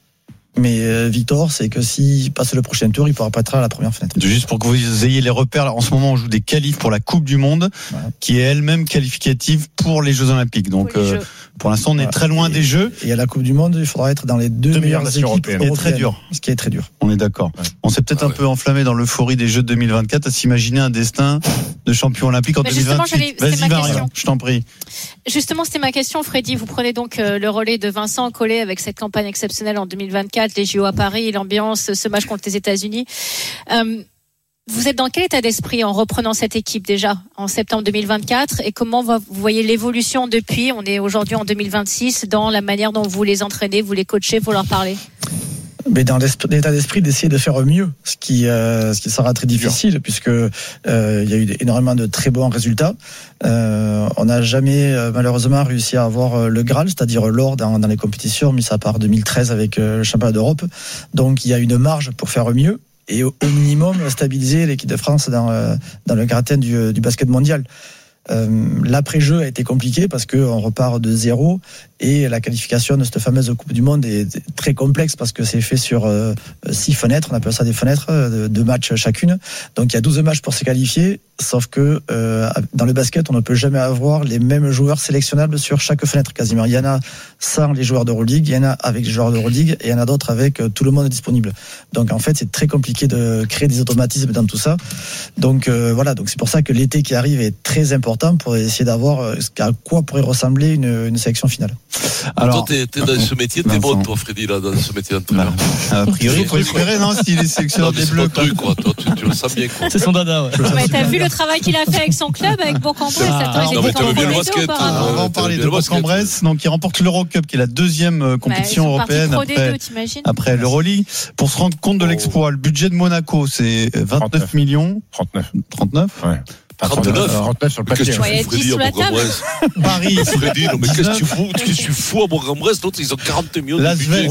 Speaker 16: Mais euh, Victor, c'est que s'il passe le prochain tour, il pourra pas être à la première fenêtre.
Speaker 7: Juste pour que vous ayez les repères, là, en ce moment, on joue des qualifs pour la Coupe du Monde, voilà. qui est elle-même qualificative pour les Jeux Olympiques. Donc, pour, euh, pour l'instant, on voilà. est très loin
Speaker 16: et,
Speaker 7: des Jeux.
Speaker 16: Et à la Coupe du Monde, il faudra être dans les deux, deux meilleures équipes européennes.
Speaker 7: C'est très dur.
Speaker 16: Ce qui est très dur.
Speaker 7: On est d'accord. Ouais. On s'est peut-être ah, un ouais. peu enflammé dans l'euphorie des Jeux de deux mille vingt-quatre à s'imaginer un destin de champion olympique en deux mille vingt-huit. Vas-y, Marion, je t'en prie.
Speaker 4: Justement, c'était ma question, Freddy. Vous prenez donc euh, le relais de Vincent Collet avec cette campagne exceptionnelle en deux mille vingt-quatre, les J O à Paris, l'ambiance, ce match contre les États-Unis. Euh, vous êtes dans quel état d'esprit en reprenant cette équipe déjà en septembre deux mille vingt-quatre et comment vous voyez l'évolution depuis? On est aujourd'hui en deux mille vingt-six dans la manière dont vous les entraînez, vous les coachez, vous leur parlez.
Speaker 16: Mais dans l'état d'esprit d'essayer de faire mieux, ce qui euh, ce qui sera très difficile Bien. puisque euh, il y a eu énormément de très bons résultats. Euh, on n'a jamais euh, malheureusement réussi à avoir le Graal, c'est-à-dire l'or dans, dans les compétitions, mis à part deux mille treize avec euh, le championnat d'Europe. Donc il y a une marge pour faire mieux et au, au minimum stabiliser l'équipe de France dans euh, dans le gratin du, du basket mondial. Euh, l'après-jeu a été compliqué parce qu'on repart de zéro et la qualification de cette fameuse Coupe du Monde est très complexe parce que c'est fait sur euh, six fenêtres, on appelle ça des fenêtres, euh, deux matchs chacune. Donc il y a douze matchs pour se qualifier, sauf que euh, dans le basket, on ne peut jamais avoir les mêmes joueurs sélectionnables sur chaque fenêtre quasiment. Il y en a sans les joueurs d'Euroleague, il y en a avec les joueurs d'Euroleague et il y en a d'autres avec tout le monde disponible. Donc en fait, c'est très compliqué de créer des automatismes dans tout ça. Donc euh, voilà, donc c'est pour ça que l'été qui arrive est très important pour essayer d'avoir euh, à quoi pourrait ressembler une, une sélection finale.
Speaker 3: Alors, toi, t'es, t'es dans ce métier, t'es bon, toi, Freddy, là, dans ce métier d'entraîneur.
Speaker 7: Bah, a priori, il faut espérer, non, s'il est sélectionneur des Bleus.
Speaker 3: Truc, quoi. Toi, tu, tu le sens bien, quoi.
Speaker 6: C'est son dada, ouais.
Speaker 4: Ouais, t'as vu le travail qu'il a fait avec son club, avec Bourg-en-Bresse.
Speaker 3: Ah, non, mais t'avais bien le basket.
Speaker 7: On va en parler de Bourg-en-Bresse, donc, qui remporte l'Eurocup, qui est la deuxième compétition européenne après, après l'Euroleague. Pour se rendre compte de l'exploit, le budget de Monaco, c'est vingt-neuf millions.
Speaker 5: trente-neuf.
Speaker 7: trente-neuf?
Speaker 5: Ouais.
Speaker 3: trente-neuf
Speaker 5: trente-neuf sur le papier.
Speaker 3: Qu'est-ce que tu fous, Freddy, à Bourg-en-Bresse?
Speaker 7: Paris.
Speaker 3: Freddy, non, mais qu'est-ce que tu fous? Qu'est-ce que tu fous à Bourg-en-Bresse? L'autre, ils ont quarante millions de budget.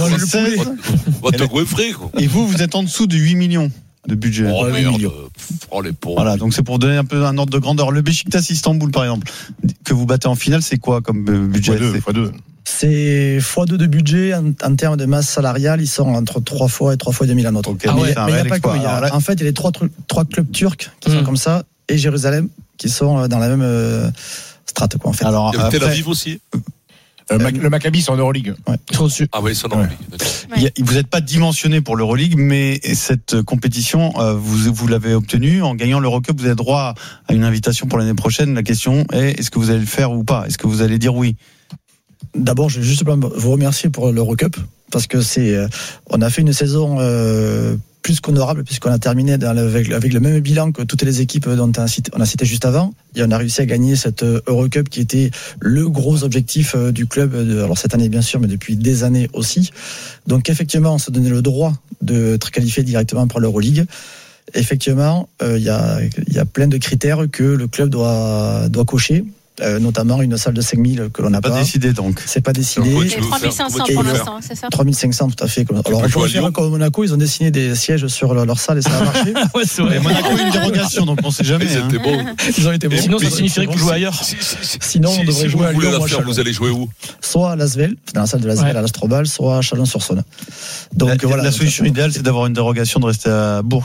Speaker 3: Va te goinfrer, quoi.
Speaker 7: Et vous, vous êtes en dessous de huit millions de budget.
Speaker 3: Oh, merde. Oh, les pauvres.
Speaker 7: Voilà, donc c'est pour donner un peu un ordre de grandeur. Le Beşiktaş Istanbul, par exemple, que vous battez en finale, c'est quoi comme budget?
Speaker 5: fois deux.
Speaker 16: C'est fois deux de budget en, en termes de masse salariale, ils sont entre trois fois et trois fois et demi la nôtre.
Speaker 7: Okay, ah ouais, mais il n'y a pas que,
Speaker 16: il y a, en fait, il y a les trois, trois clubs turcs qui mmh. sont comme ça et Jérusalem qui sont dans la même euh, strate, quoi, en fait.
Speaker 3: Alors, il y a Tel Aviv aussi.
Speaker 5: Euh, euh, le Maccabi, c'est en Euroleague.
Speaker 16: Ouais.
Speaker 3: Ah oui, c'est en Euroleague.
Speaker 7: Ouais. Ouais. Vous n'êtes pas dimensionné pour l'Euroleague, mais cette compétition, euh, vous, vous l'avez obtenue. En gagnant l'Eurocup, vous avez droit à une invitation pour l'année prochaine. La question est, est-ce que vous allez le faire ou pas? Est-ce que vous allez dire oui?
Speaker 16: D'abord, je veux juste vous remercier pour l'Eurocup, parce que c'est, euh, on a fait une saison euh, plus qu'honorable, puisqu'on a terminé dans le, avec, avec le même bilan que toutes les équipes dont on a cité, on a cité juste avant, et on a réussi à gagner cette Eurocup qui était le gros objectif du club, de, alors cette année bien sûr, mais depuis des années aussi. Donc effectivement, on se donnait le droit d'être qualifié directement pour l'Euroleague. Effectivement, il euh, y, a, y a plein de critères que le club doit, doit cocher. Euh, notamment une salle de cinq mille que l'on n'a pas.
Speaker 7: Pas décidé donc.
Speaker 16: C'est pas décidé.
Speaker 4: C'est trois mille cinq cents pour l'instant, c'est ça?
Speaker 16: trois mille cinq cents tout à fait. Alors on peut faire comme Monaco, ils ont dessiné des sièges sur leur, leur salle et ça a marché.
Speaker 6: Ouais, c'est vrai.
Speaker 7: Monaco a une dérogation, donc on sait jamais.
Speaker 3: Ils étaient bons.
Speaker 16: Ils ont été bons.
Speaker 6: Sinon, ça signifierait que vous jouez ailleurs.
Speaker 16: Sinon, on devrait jouer à Lyon.
Speaker 3: Vous voulez la faire, vous allez jouer où?
Speaker 16: Soit à Lasvel, dans la salle de Lasvel à l'Astrobal, soit à Chalon-sur-Saône.
Speaker 7: Donc voilà. La solution idéale, c'est d'avoir une dérogation de rester à Bourg.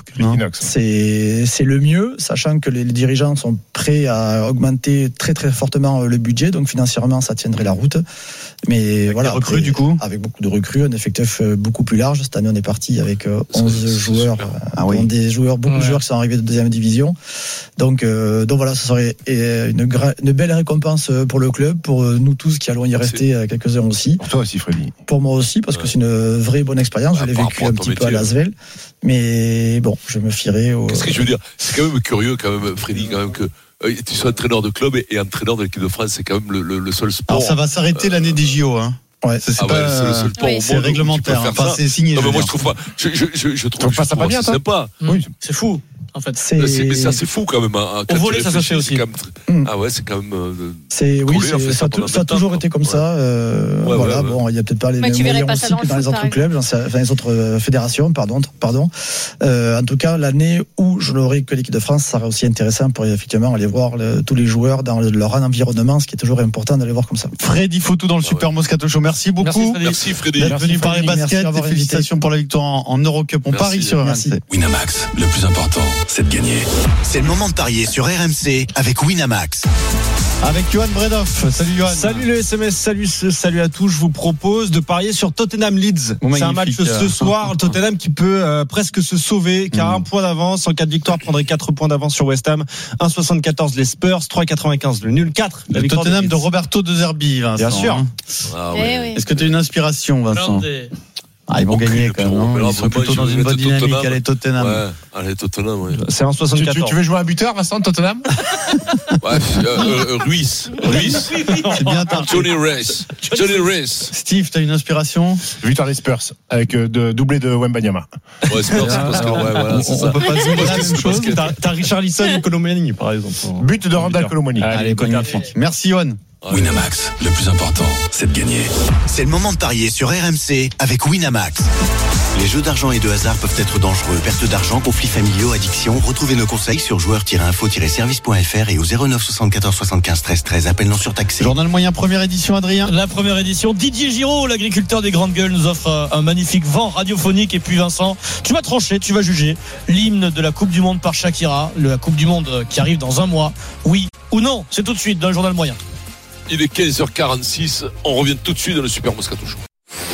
Speaker 16: C'est c'est le mieux, sachant que les dirigeants sont prêts à augmenter très très fortement le budget. Donc financièrement, ça tiendrait la route. Mais avec voilà,
Speaker 7: des recrues, après, du coup,
Speaker 16: avec beaucoup de recrues, un effectif beaucoup plus large. Cette année, on est parti avec onze joueurs, ah oui. des joueurs, beaucoup ouais. de joueurs qui sont arrivés de deuxième division. Donc, euh, donc voilà, ce serait une, gra- une belle récompense pour le club, pour nous tous qui allons y rester c'est... quelques heures aussi.
Speaker 5: Pour toi aussi, Freddy.
Speaker 16: Pour moi aussi, parce ouais. que c'est une vraie bonne expérience. Je l'ai vécu un petit métier, peu à Lasvel, mais bon, je me fierai au.
Speaker 3: Qu'est-ce que je veux dire? C'est quand même curieux, quand même, Freddy, quand même que. Tu sois entraîneur de club et, et entraîneur de l'équipe de France, c'est quand même le, le, le seul sport.
Speaker 7: Alors ça va s'arrêter euh, l'année des J O, hein. Ouais, ça, c'est,
Speaker 3: ah
Speaker 7: pas,
Speaker 3: ouais, c'est le seul sport oui. au monde.
Speaker 7: C'est réglementaire. Enfin, c'est signé.
Speaker 3: Non, mais moi, je trouve pas. Je, je, je, je trouve
Speaker 5: pas ça pas bien,
Speaker 3: c'est sympa.
Speaker 6: Oui, c'est fou. en fait.
Speaker 3: C'est, c'est, mais c'est assez fou quand même. Hein,
Speaker 6: au volet, ça se fait aussi.
Speaker 3: Très...
Speaker 16: Mmh.
Speaker 3: Ah ouais, c'est quand même. Euh,
Speaker 16: c'est oui, c'est, en fait, ça, ça, ça a toujours temps, été comme ouais. ça. Euh, ouais, voilà, ouais, ouais. bon, il y a peut-être pas les mêmes moyens aussi que dans les autres clubs, enfin les autres fédérations, pardon, pardon. Euh, en tout cas, l'année où je n'aurai que l'équipe de France, ça sera aussi intéressant pour effectivement aller voir le, tous les joueurs dans leur environnement, ce qui est toujours important d'aller voir comme ça.
Speaker 7: Freddy Fautou dans le ah Super ouais. Moscato Show. Merci beaucoup.
Speaker 3: Merci Freddy.
Speaker 7: D'être venu parler basket. Et félicitations pour la victoire en, en Eurocup. On parie sur R M C.
Speaker 2: Winamax, le plus important, c'est de gagner. C'est le moment de parier sur R M C avec Winamax.
Speaker 7: Avec Johan Bredoff. Salut Johan.
Speaker 17: Salut le S M S, salut, salut à tous. Je vous propose de parier sur Tottenham Leeds. Bon, c'est un match ce soir. Tottenham qui peut euh, presque se sauver, car mmh. un point d'avance. En cas de victoire, prendrait quatre points d'avance sur West Ham. un virgule soixante-quatorze les Spurs, trois virgule quatre-vingt-quinze le nul, quatre.
Speaker 7: Le Tottenham de, de Roberto De Zerbi, Vincent.
Speaker 17: Bien sûr.
Speaker 7: Hein.
Speaker 3: Ah,
Speaker 4: ouais. Eh oui.
Speaker 7: Est-ce que tu as une inspiration, Vincent? Ah, ils vont okay, gagner quand même. Non, ils sont plutôt dans une bonne dynamique.
Speaker 3: Tottenham.
Speaker 7: Allez, Tottenham.
Speaker 3: Ouais, allez, Tottenham, ouais.
Speaker 17: C'est un soixante-quatorze.
Speaker 5: Tu, tu, tu veux jouer un buteur, Vincent, Tottenham?
Speaker 3: Ouais, euh, euh, Ruiz. Ruiz.
Speaker 7: C'est bien tard.
Speaker 3: Johnny Ruiz. Johnny Ruiz.
Speaker 7: Steve, t'as une inspiration?
Speaker 5: Victoire des Spurs, avec euh, de, doublé de Wembanyama.
Speaker 3: Ouais, Spurs, c'est parce que, ouais, voilà, c'est
Speaker 7: on,
Speaker 3: ça.
Speaker 7: On peut pas se dire la même chose.
Speaker 17: T'as, t'as Richarlison et Colomani, par exemple.
Speaker 5: But de Randall Colomani.
Speaker 7: Allez, magnifique. Merci, Johan.
Speaker 2: Winamax, le plus important, c'est de gagner. C'est le moment de parier sur R M C avec Winamax. Les jeux d'argent et de hasard peuvent être dangereux. Perte d'argent, conflits familiaux, addiction. Retrouvez nos conseils sur joueurs tiret info tiret service point f r et au zéro neuf soixante-quatorze soixante-quinze treize treize. Appel non surtaxé.
Speaker 7: Journal moyen, première édition, Adrien.
Speaker 6: La première édition. Didier Giraud, l'agriculteur des grandes gueules, nous offre un magnifique vent radiophonique. Et puis Vincent, tu vas trancher, tu vas juger. L'hymne de la Coupe du Monde par Shakira. La Coupe du Monde qui arrive dans un mois. Oui ou non? C'est tout de suite dans le journal moyen.
Speaker 3: Il est quinze heures quarante-six. On revient tout de suite dans le Super Moscato Show.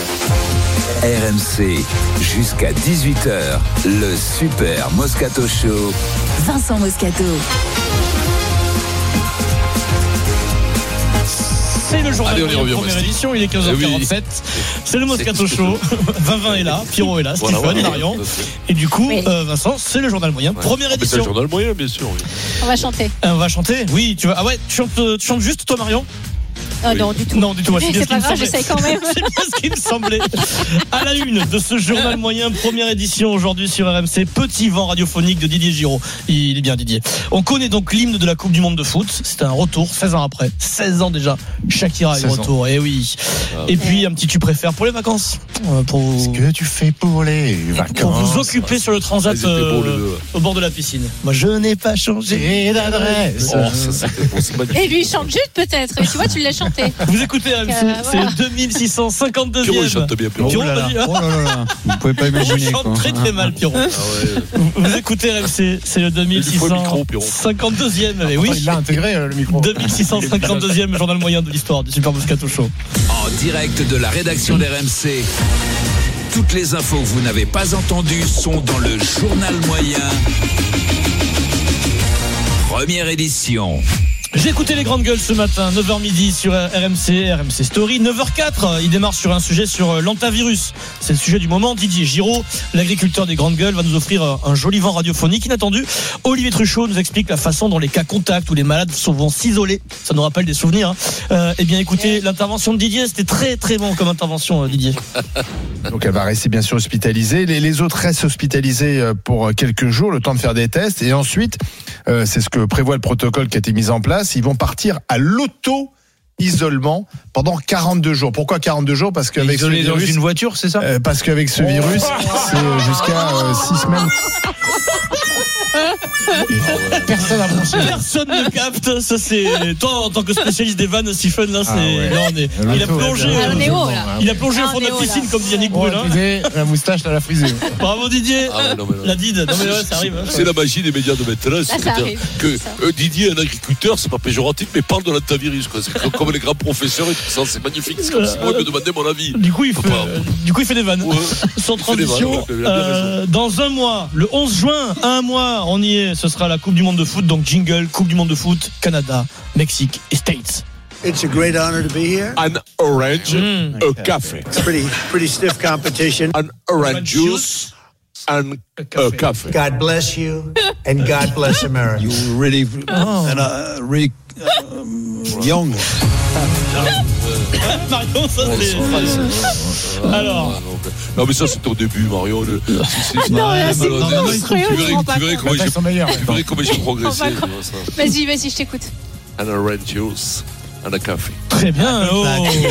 Speaker 2: R M C, jusqu'à dix-huit heures, le Super Moscato Show.
Speaker 15: Vincent Moscato.
Speaker 6: C'est le journal de la première édition, il est quinze heures quarante-sept. Oui. C'est le Moscato Show. Vinvin est là, Pierrot est là, Stéphane, voilà, Marion. Et du coup, oui. euh, Vincent, c'est le journal moyen. Ouais. Première édition.
Speaker 3: C'est le journal moyen, bien sûr. Oui.
Speaker 4: On va chanter.
Speaker 6: Euh, on va chanter. Oui, tu vas. Ah ouais, tu chantes, tu chantes juste, toi, Marion?
Speaker 4: Ah non, du tout.
Speaker 6: Non, du tout.
Speaker 4: C'est, c'est pas grave, j'essaie quand même.
Speaker 6: C'est bien ce qui me semblait. À la une de ce journal moyen, première édition aujourd'hui sur R M C, petit vent radiophonique de Didier Giraud. Il est bien Didier. On connaît donc l'hymne de la Coupe du Monde de foot. C'est un retour, seize ans après. seize ans déjà. Shakira est de retour. Et eh oui. Ah, et puis, un petit tu préfères pour les vacances. Pour...
Speaker 5: Ce que tu fais pour les vacances.
Speaker 6: Pour vous occuper sur le transat euh, au bord de la piscine. Moi, je n'ai pas changé d'adresse.
Speaker 3: Oh, ça, c'est bon, c'est
Speaker 4: et lui, il chante juste peut-être. Et tu vois, tu l'as chanté.
Speaker 6: Vous écoutez, euh, c'est, voilà. C'est deux mille six cent cinquante-deuxième.
Speaker 3: Pierrot, il chante bien, Pierrot.
Speaker 7: Oh là là, oh là là. Vous pouvez pas imaginer.
Speaker 6: Il chante quoi. Très très mal, Pierrot. Ah ouais. vous, vous écoutez R M C, c'est le deux mille six cent cinquante-deuxième. Mais oui,
Speaker 5: il l'a intégré le micro.
Speaker 6: deux mille six cent cinquante-deuxième journal moyen de l'histoire du Super Moscato Show.
Speaker 2: En direct de la rédaction d'R M C. Toutes les infos que vous n'avez pas entendues sont dans le journal moyen. Première édition.
Speaker 6: J'ai écouté les grandes gueules ce matin, neuf heures midi sur R M C, R M C Story. neuf heures quatre, il démarre sur un sujet sur l'antivirus. C'est le sujet du moment. Didier Giraud, l'agriculteur des grandes gueules, va nous offrir un joli vent radiophonique inattendu. Olivier Truchot nous explique la façon dont les cas contacts où les malades vont s'isoler. Ça nous rappelle des souvenirs. Hein. Euh, eh bien, écoutez, l'intervention de Didier, c'était très très bon comme intervention, Didier.
Speaker 18: Donc elle va rester bien sûr hospitalisée. Les, les autres restent hospitalisés pour quelques jours, le temps de faire des tests. Et ensuite, euh, c'est ce que prévoit le protocole qui a été mis en place. Ils vont partir à l'auto-isolement pendant quarante-deux jours. Pourquoi quarante-deux jours? Parce qu'avec ce virus,
Speaker 17: dans une voiture, c'est ça
Speaker 18: euh, Parce qu'avec ce virus, c'est jusqu'à euh, six semaines.
Speaker 6: Personne n'a branché. Personne ne capte. Ça, c'est toi en tant que spécialiste des vannes, Stephen. Là, c'est. Ah ouais. Là, on est... Il a plongé.
Speaker 4: Ah, on est haut, là.
Speaker 6: Il a plongé au fond de la piscine, comme dit Yannick Brulin.
Speaker 5: La moustache, t'as la frisée.
Speaker 6: Bravo Didier.
Speaker 3: Ah, non, mais non.
Speaker 6: La did. Non mais ouais, ça arrive. Hein.
Speaker 3: C'est la magie des médias de maintenant.
Speaker 4: Là, ça arrive.
Speaker 3: Que euh, Didier est un agriculteur, c'est pas péjoratif, mais parle de l'antivirus. Quoi. C'est comme, comme les grands professeurs et tout ça. C'est magnifique. C'est comme si moi il me demandait mon avis.
Speaker 6: Du coup, il fait. Euh, du coup, il fait des vannes. Ouais. Sans transition. Vannes, ouais, euh, dans un mois, le onze juin, un mois, on y est. Ce sera la Coupe du Monde de foot. Donc jingle, Coupe du Monde de foot, Canada, Mexique et States.
Speaker 19: It's a great honor to be here.
Speaker 3: An orange, mm. a okay. café.
Speaker 19: It's pretty, pretty stiff competition.
Speaker 3: An orange juice and a café. café.
Speaker 19: God bless you and God bless America.
Speaker 7: You really, oh. and uh, really uh, young.
Speaker 6: Marion, ça c'est. Alors.
Speaker 3: Non, mais ça, c'est au début, Marion.
Speaker 4: Non, là, c'est monstrueux.
Speaker 3: Tu verrais comment j'ai progressé.
Speaker 4: Vas-y, vas-y, je t'écoute.
Speaker 3: And a red juice. And a coffee.
Speaker 6: Très bien. Oh.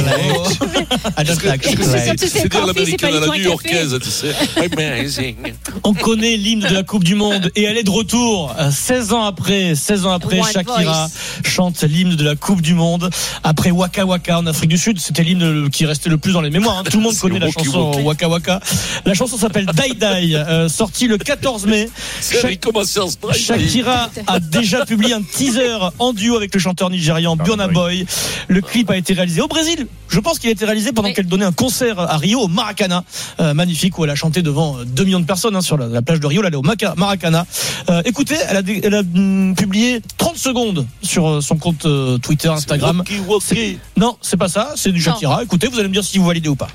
Speaker 3: C'est dire l'américaine à la new-yorkaise, tu sais. Amazing.
Speaker 6: On connaît l'hymne de la Coupe du Monde et elle est de retour. seize ans après, seize ans après,
Speaker 4: One
Speaker 6: Shakira
Speaker 4: voice.
Speaker 6: chante l'hymne de la Coupe du Monde. Après Waka Waka en Afrique du Sud, c'était l'hymne qui restait le plus dans les mémoires. Hein. Tout le monde connaît la chanson Waka Waka. La chanson s'appelle Die Die, euh, sortie le quatorze mai. Sha- Shakira a déjà publié un teaser en duo avec le chanteur nigérian Burna Boy. Le clip a été réalisé au Brésil. Je pense qu'il a été réalisé pendant oui. qu'elle donnait un concert à Rio, au Maracana, euh, magnifique, où elle a chanté devant deux millions de personnes hein, sur la, la plage de Rio. Elle est au Maca- Maracana. Euh, écoutez, elle a, elle a mm, publié trente secondes sur euh, son compte euh, Twitter, Instagram.
Speaker 3: C'est walkie, walkie.
Speaker 6: C'est, non, c'est pas ça. C'est du Shakira. Non. Écoutez, vous allez me dire si vous validez ou pas.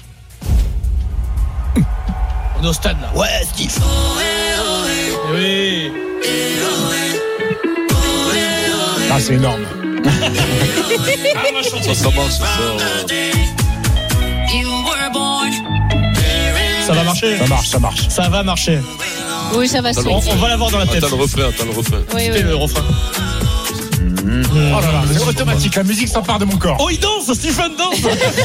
Speaker 6: On est au stade là. Ouais, Steve. Oui.
Speaker 5: Ah, c'est énorme.
Speaker 3: Ça, ça marche, ça.
Speaker 6: Ça va marcher.
Speaker 5: Ça marche, ça marche.
Speaker 6: Ça va marcher.
Speaker 4: Oui, ça va se
Speaker 6: on, on va l'avoir dans la tête.
Speaker 3: Attends le refrain, attends le refrain.
Speaker 4: Oui,
Speaker 6: C'était
Speaker 4: oui.
Speaker 6: le refrain.
Speaker 5: Oh là là, c'est automatique, la musique s'empare de mon corps.
Speaker 6: Oh, il danse, Stephen danse.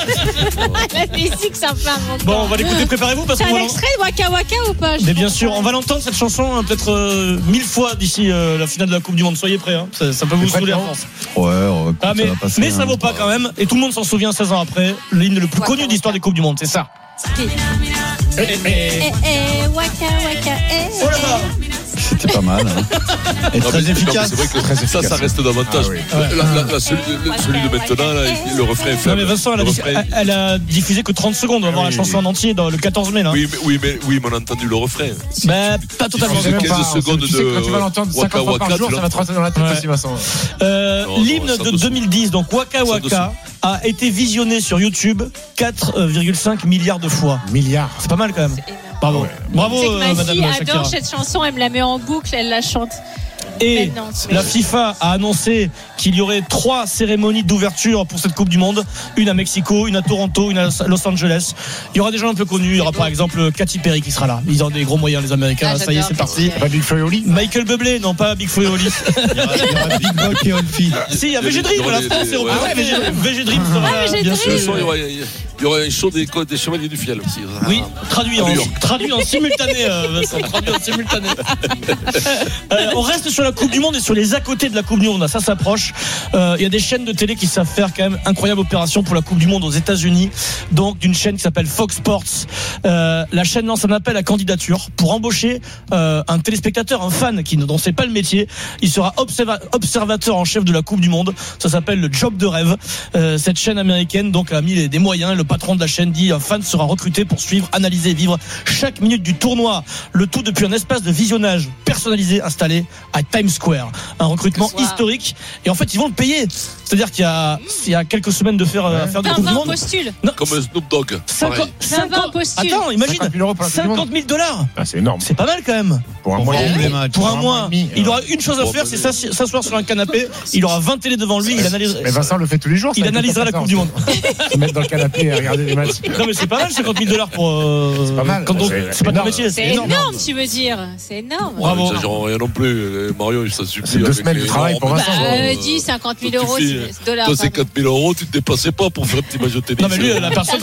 Speaker 4: La musique, ça part mon corps.
Speaker 6: Bon, on va l'écouter, préparez-vous parce
Speaker 4: C'est
Speaker 6: qu'on
Speaker 4: un
Speaker 6: va.
Speaker 4: extrait de Waka Waka ou pas?
Speaker 6: Mais bien sûr, on va l'entendre cette chanson hein, peut-être euh, mille fois d'ici euh, la finale de la Coupe du Monde. Soyez prêts, hein. ça, ça peut vous saouler en France.
Speaker 7: Ouais, ouais
Speaker 6: ah, mais,
Speaker 7: ça va passer,
Speaker 6: mais ça vaut pas quand même. Et tout le monde s'en souvient seize ans après. L'hymne le plus connu de l'histoire des Coupes du Monde, c'est ça.
Speaker 4: Eh, eh, eh, Waka Waka, eh.
Speaker 6: Oh là là.
Speaker 7: C'était pas mal. Hein. Et
Speaker 3: non,
Speaker 7: très
Speaker 3: mais,
Speaker 7: efficace.
Speaker 3: Non, c'est vrai que
Speaker 5: très
Speaker 3: ça,
Speaker 5: efficace.
Speaker 3: ça reste davantage.
Speaker 5: Ah, oui.
Speaker 3: la, la, la, celui, celui de maintenant, là, le refrain est faible.
Speaker 6: Non, mais Vincent, elle a,
Speaker 3: refrain...
Speaker 6: diffusé, elle a diffusé que trente secondes. On va voir
Speaker 3: oui,
Speaker 6: la chanson
Speaker 3: oui.
Speaker 6: en entier dans le quatorze mai. Là.
Speaker 3: Oui, mais, oui, mais, oui, mais on a entendu le refrain.
Speaker 6: Si bah, tu, pas totalement.
Speaker 3: quinze
Speaker 5: pas,
Speaker 3: secondes
Speaker 5: tu sais,
Speaker 3: de.
Speaker 5: Quand tu vas l'entendre cinquante fois par jour, ça va te rentrer dans la tête
Speaker 6: ouais.
Speaker 5: aussi, Vincent.
Speaker 6: Euh, non, l'hymne non, de deux mille dix, donc Waka Waka, a été visionné sur YouTube quatre virgule cinq milliards de fois.
Speaker 5: Milliards.
Speaker 6: C'est pas mal quand même. Bravo. Ouais. Bravo,
Speaker 4: c'est que ma
Speaker 6: euh, madame
Speaker 4: fille
Speaker 6: Shakira.
Speaker 4: adore cette chanson, elle me la met en boucle, elle la chante.
Speaker 6: Et
Speaker 4: non,
Speaker 6: la FIFA a annoncé qu'il y aurait trois cérémonies d'ouverture pour cette Coupe du Monde. Une à Mexico, une à Toronto, une à Los Angeles. Il y aura des gens un peu connus. Il y aura par exemple Katy Perry qui sera là. Ils ont des gros moyens, les Américains. Ah, ça y est, c'est parti.
Speaker 5: Pas Big Flo et Oli.
Speaker 6: Michael Bublé, non pas Big Flo et Oli.
Speaker 7: Il y aura, il y aura Big Rock et Olfi.
Speaker 6: Si, il y a V G Dream. La France est représentée. V G Dream sera là, bien sûr.
Speaker 3: Il y aurait un show des, des Chevaliers du Fiel aussi.
Speaker 6: Oui, traduit en, traduit en simultané, euh, Vincent, traduit en simultané. euh, on reste sur la Coupe du Monde et sur les à côté de la Coupe du Monde. Ça s'approche. Il euh, y a des chaînes de télé qui savent faire quand même incroyable opération pour la Coupe du Monde aux États-Unis. Donc d'une chaîne qui s'appelle Fox Sports. Euh, la chaîne lance un appel à candidature pour embaucher euh, un téléspectateur, un fan qui ne sait pas le métier. Il sera observa- observateur en chef de la Coupe du Monde. Ça s'appelle le job de rêve. Euh, cette chaîne américaine donc a mis des moyens. Le patron de la chaîne dit un fan sera recruté pour suivre, analyser et vivre chaque minute du tournoi. Le tout depuis un espace de visionnage personnalisé installé à Times Square. Un recrutement wow. historique. Et en fait, ils vont le payer. C'est-à-dire qu'il y a, il y a quelques semaines de faire, ouais. faire de Coupe du Monde.
Speaker 4: Postule.
Speaker 3: Non. Comme un Snoop Dogg.
Speaker 6: cinquante, cinquante, attends, imagine. cinquante mille dollars.
Speaker 5: Ah, c'est énorme.
Speaker 6: C'est pas mal quand même.
Speaker 5: Pour un mois.
Speaker 6: Ouais. Pour un mois. Il aura une chose à faire, c'est s'asseoir sur un canapé. Il aura vingt télés devant lui. Il analyse.
Speaker 5: Mais Vincent le fait tous les jours.
Speaker 6: Il analysera la Coupe du Monde.
Speaker 5: Se mettre dans le canapé et regarder les matchs.
Speaker 6: Non, mais c'est pas mal, cinquante mille dollars pour. Euh,
Speaker 5: c'est pas mal.
Speaker 6: Quand on, c'est, c'est pas ton métier.
Speaker 4: C'est énorme, énorme, tu veux dire. C'est énorme.
Speaker 3: Bravo. Ils n'exagèrent rien non plus. Mario, il s'assure.
Speaker 5: C'est deux semaines de travail pour Vincent.
Speaker 4: Bah, dix, cinquante mille euros, dollars.
Speaker 3: Toi, cinquante mille euros, tu ne dépassais pas pour faire un petit match de tennis.
Speaker 6: Non, mais lui, la personne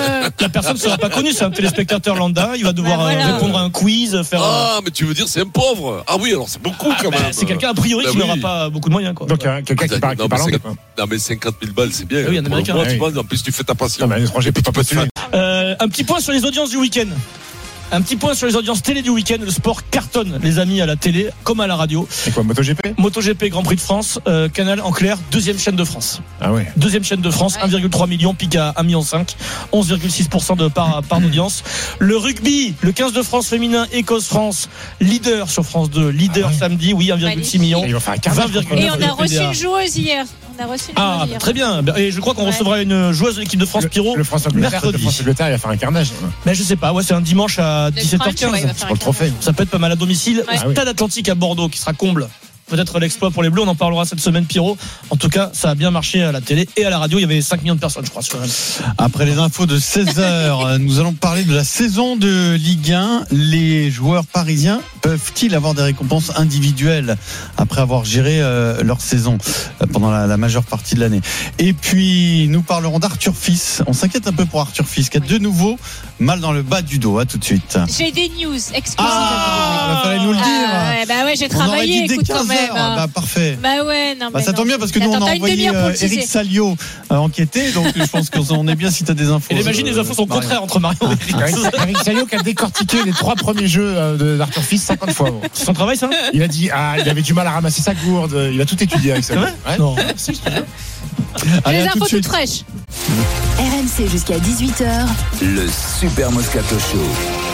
Speaker 6: la personne ne sera pas connue. C'est un téléspectateur lambda. Il va devoir répondre à un quiz, faire.
Speaker 3: Ah, mais tu veux dire, c'est un pauvre. Ah oui, alors c'est beaucoup quand même.
Speaker 6: C'est quelqu'un, a priori, qui n'aura pas beaucoup de moyens, quoi.
Speaker 5: Donc, quelqu'un qui parle anglais.
Speaker 3: Non, mais cinquante mille balles, c'est bien.
Speaker 6: Oui, un américain.
Speaker 3: En plus, tu fais ta passion.
Speaker 5: Non, mais à l'étranger, peut pas postuler.
Speaker 6: Euh, un petit point sur les audiences du week-end. Un petit point sur les audiences télé du week-end. Le sport cartonne, les amis, à la télé comme à la radio.
Speaker 5: C'est quoi, MotoGP
Speaker 6: MotoGP, Grand Prix de France, euh, Canal en clair, deuxième chaîne de France.
Speaker 5: Ah ouais.
Speaker 6: Deuxième chaîne de France, un virgule trois million, pique à un virgule cinq million, onze virgule six pour cent de part, part d'audience. Le rugby, le quinze de France féminin, Écosse-France, leader sur France deux, leader ah ouais. samedi, oui, un virgule six million.
Speaker 5: Et,
Speaker 6: vingt virgule neuf
Speaker 4: et on a reçu une joueuse hier. On a reçu une
Speaker 6: ah,
Speaker 4: hier.
Speaker 6: Très bien. Et je crois qu'on ouais. recevra une joueuse de l'équipe de France,
Speaker 5: le,
Speaker 6: Pierrot,
Speaker 5: le France mercredi. Le France-Angleterre, il va faire un carnage.
Speaker 6: Mais je sais pas, ouais, c'est un dimanche à dix-sept heures quinze.
Speaker 5: C'est pour le trophée.
Speaker 6: Ça peut être pas mal à domicile.
Speaker 4: Ouais.
Speaker 6: Stade Atlantique à Bordeaux qui sera comble. peut-être l'exploit pour les Bleus. On en parlera cette semaine, Pierrot. En tout cas, ça a bien marché à la télé et à la radio. Il y avait cinq millions de personnes, je crois. Sur
Speaker 7: Après les infos de seize heures, nous allons parler de la saison de Ligue un. Les joueurs parisiens peuvent-ils avoir des récompenses individuelles après avoir géré euh, leur saison pendant la, la majeure partie de l'année? Et puis, nous parlerons d'Arthur Fils. On s'inquiète un peu pour Arthur Fils, qui a de nouveau mal dans le bas du dos. À tout de suite.
Speaker 4: J'ai des news exclusives.
Speaker 7: Ah, il fallait nous le dire.
Speaker 4: Ah, ouais, bah ouais, j'ai travaillé, écoute quand même.
Speaker 7: Hein. Bah parfait.
Speaker 4: Bah ouais, non.
Speaker 7: Bah, ça
Speaker 4: non.
Speaker 7: tombe bien parce que nous
Speaker 4: Attends,
Speaker 7: on a envoyé euh, Eric Salio euh, enquêter, donc je pense qu'on est bien si tu as des infos.
Speaker 6: Et imagine, euh, les infos sont Mario. Contraires entre Mario et Eric.
Speaker 5: Eric Salio qui a décortiqué les trois premiers jeux euh, d'Arthur Fils cinquante fois. Bon.
Speaker 6: C'est son travail, ça?
Speaker 5: Il a dit, ah, il avait du mal à ramasser sa gourde. Il a tout étudié avec ça.
Speaker 6: C'est vrai?
Speaker 5: Ouais.
Speaker 6: Non.
Speaker 5: Si, je te jure.
Speaker 4: Les infos tout toutes fraîches.
Speaker 15: R M C jusqu'à dix-huit heures.
Speaker 20: Le Super Moscato Show.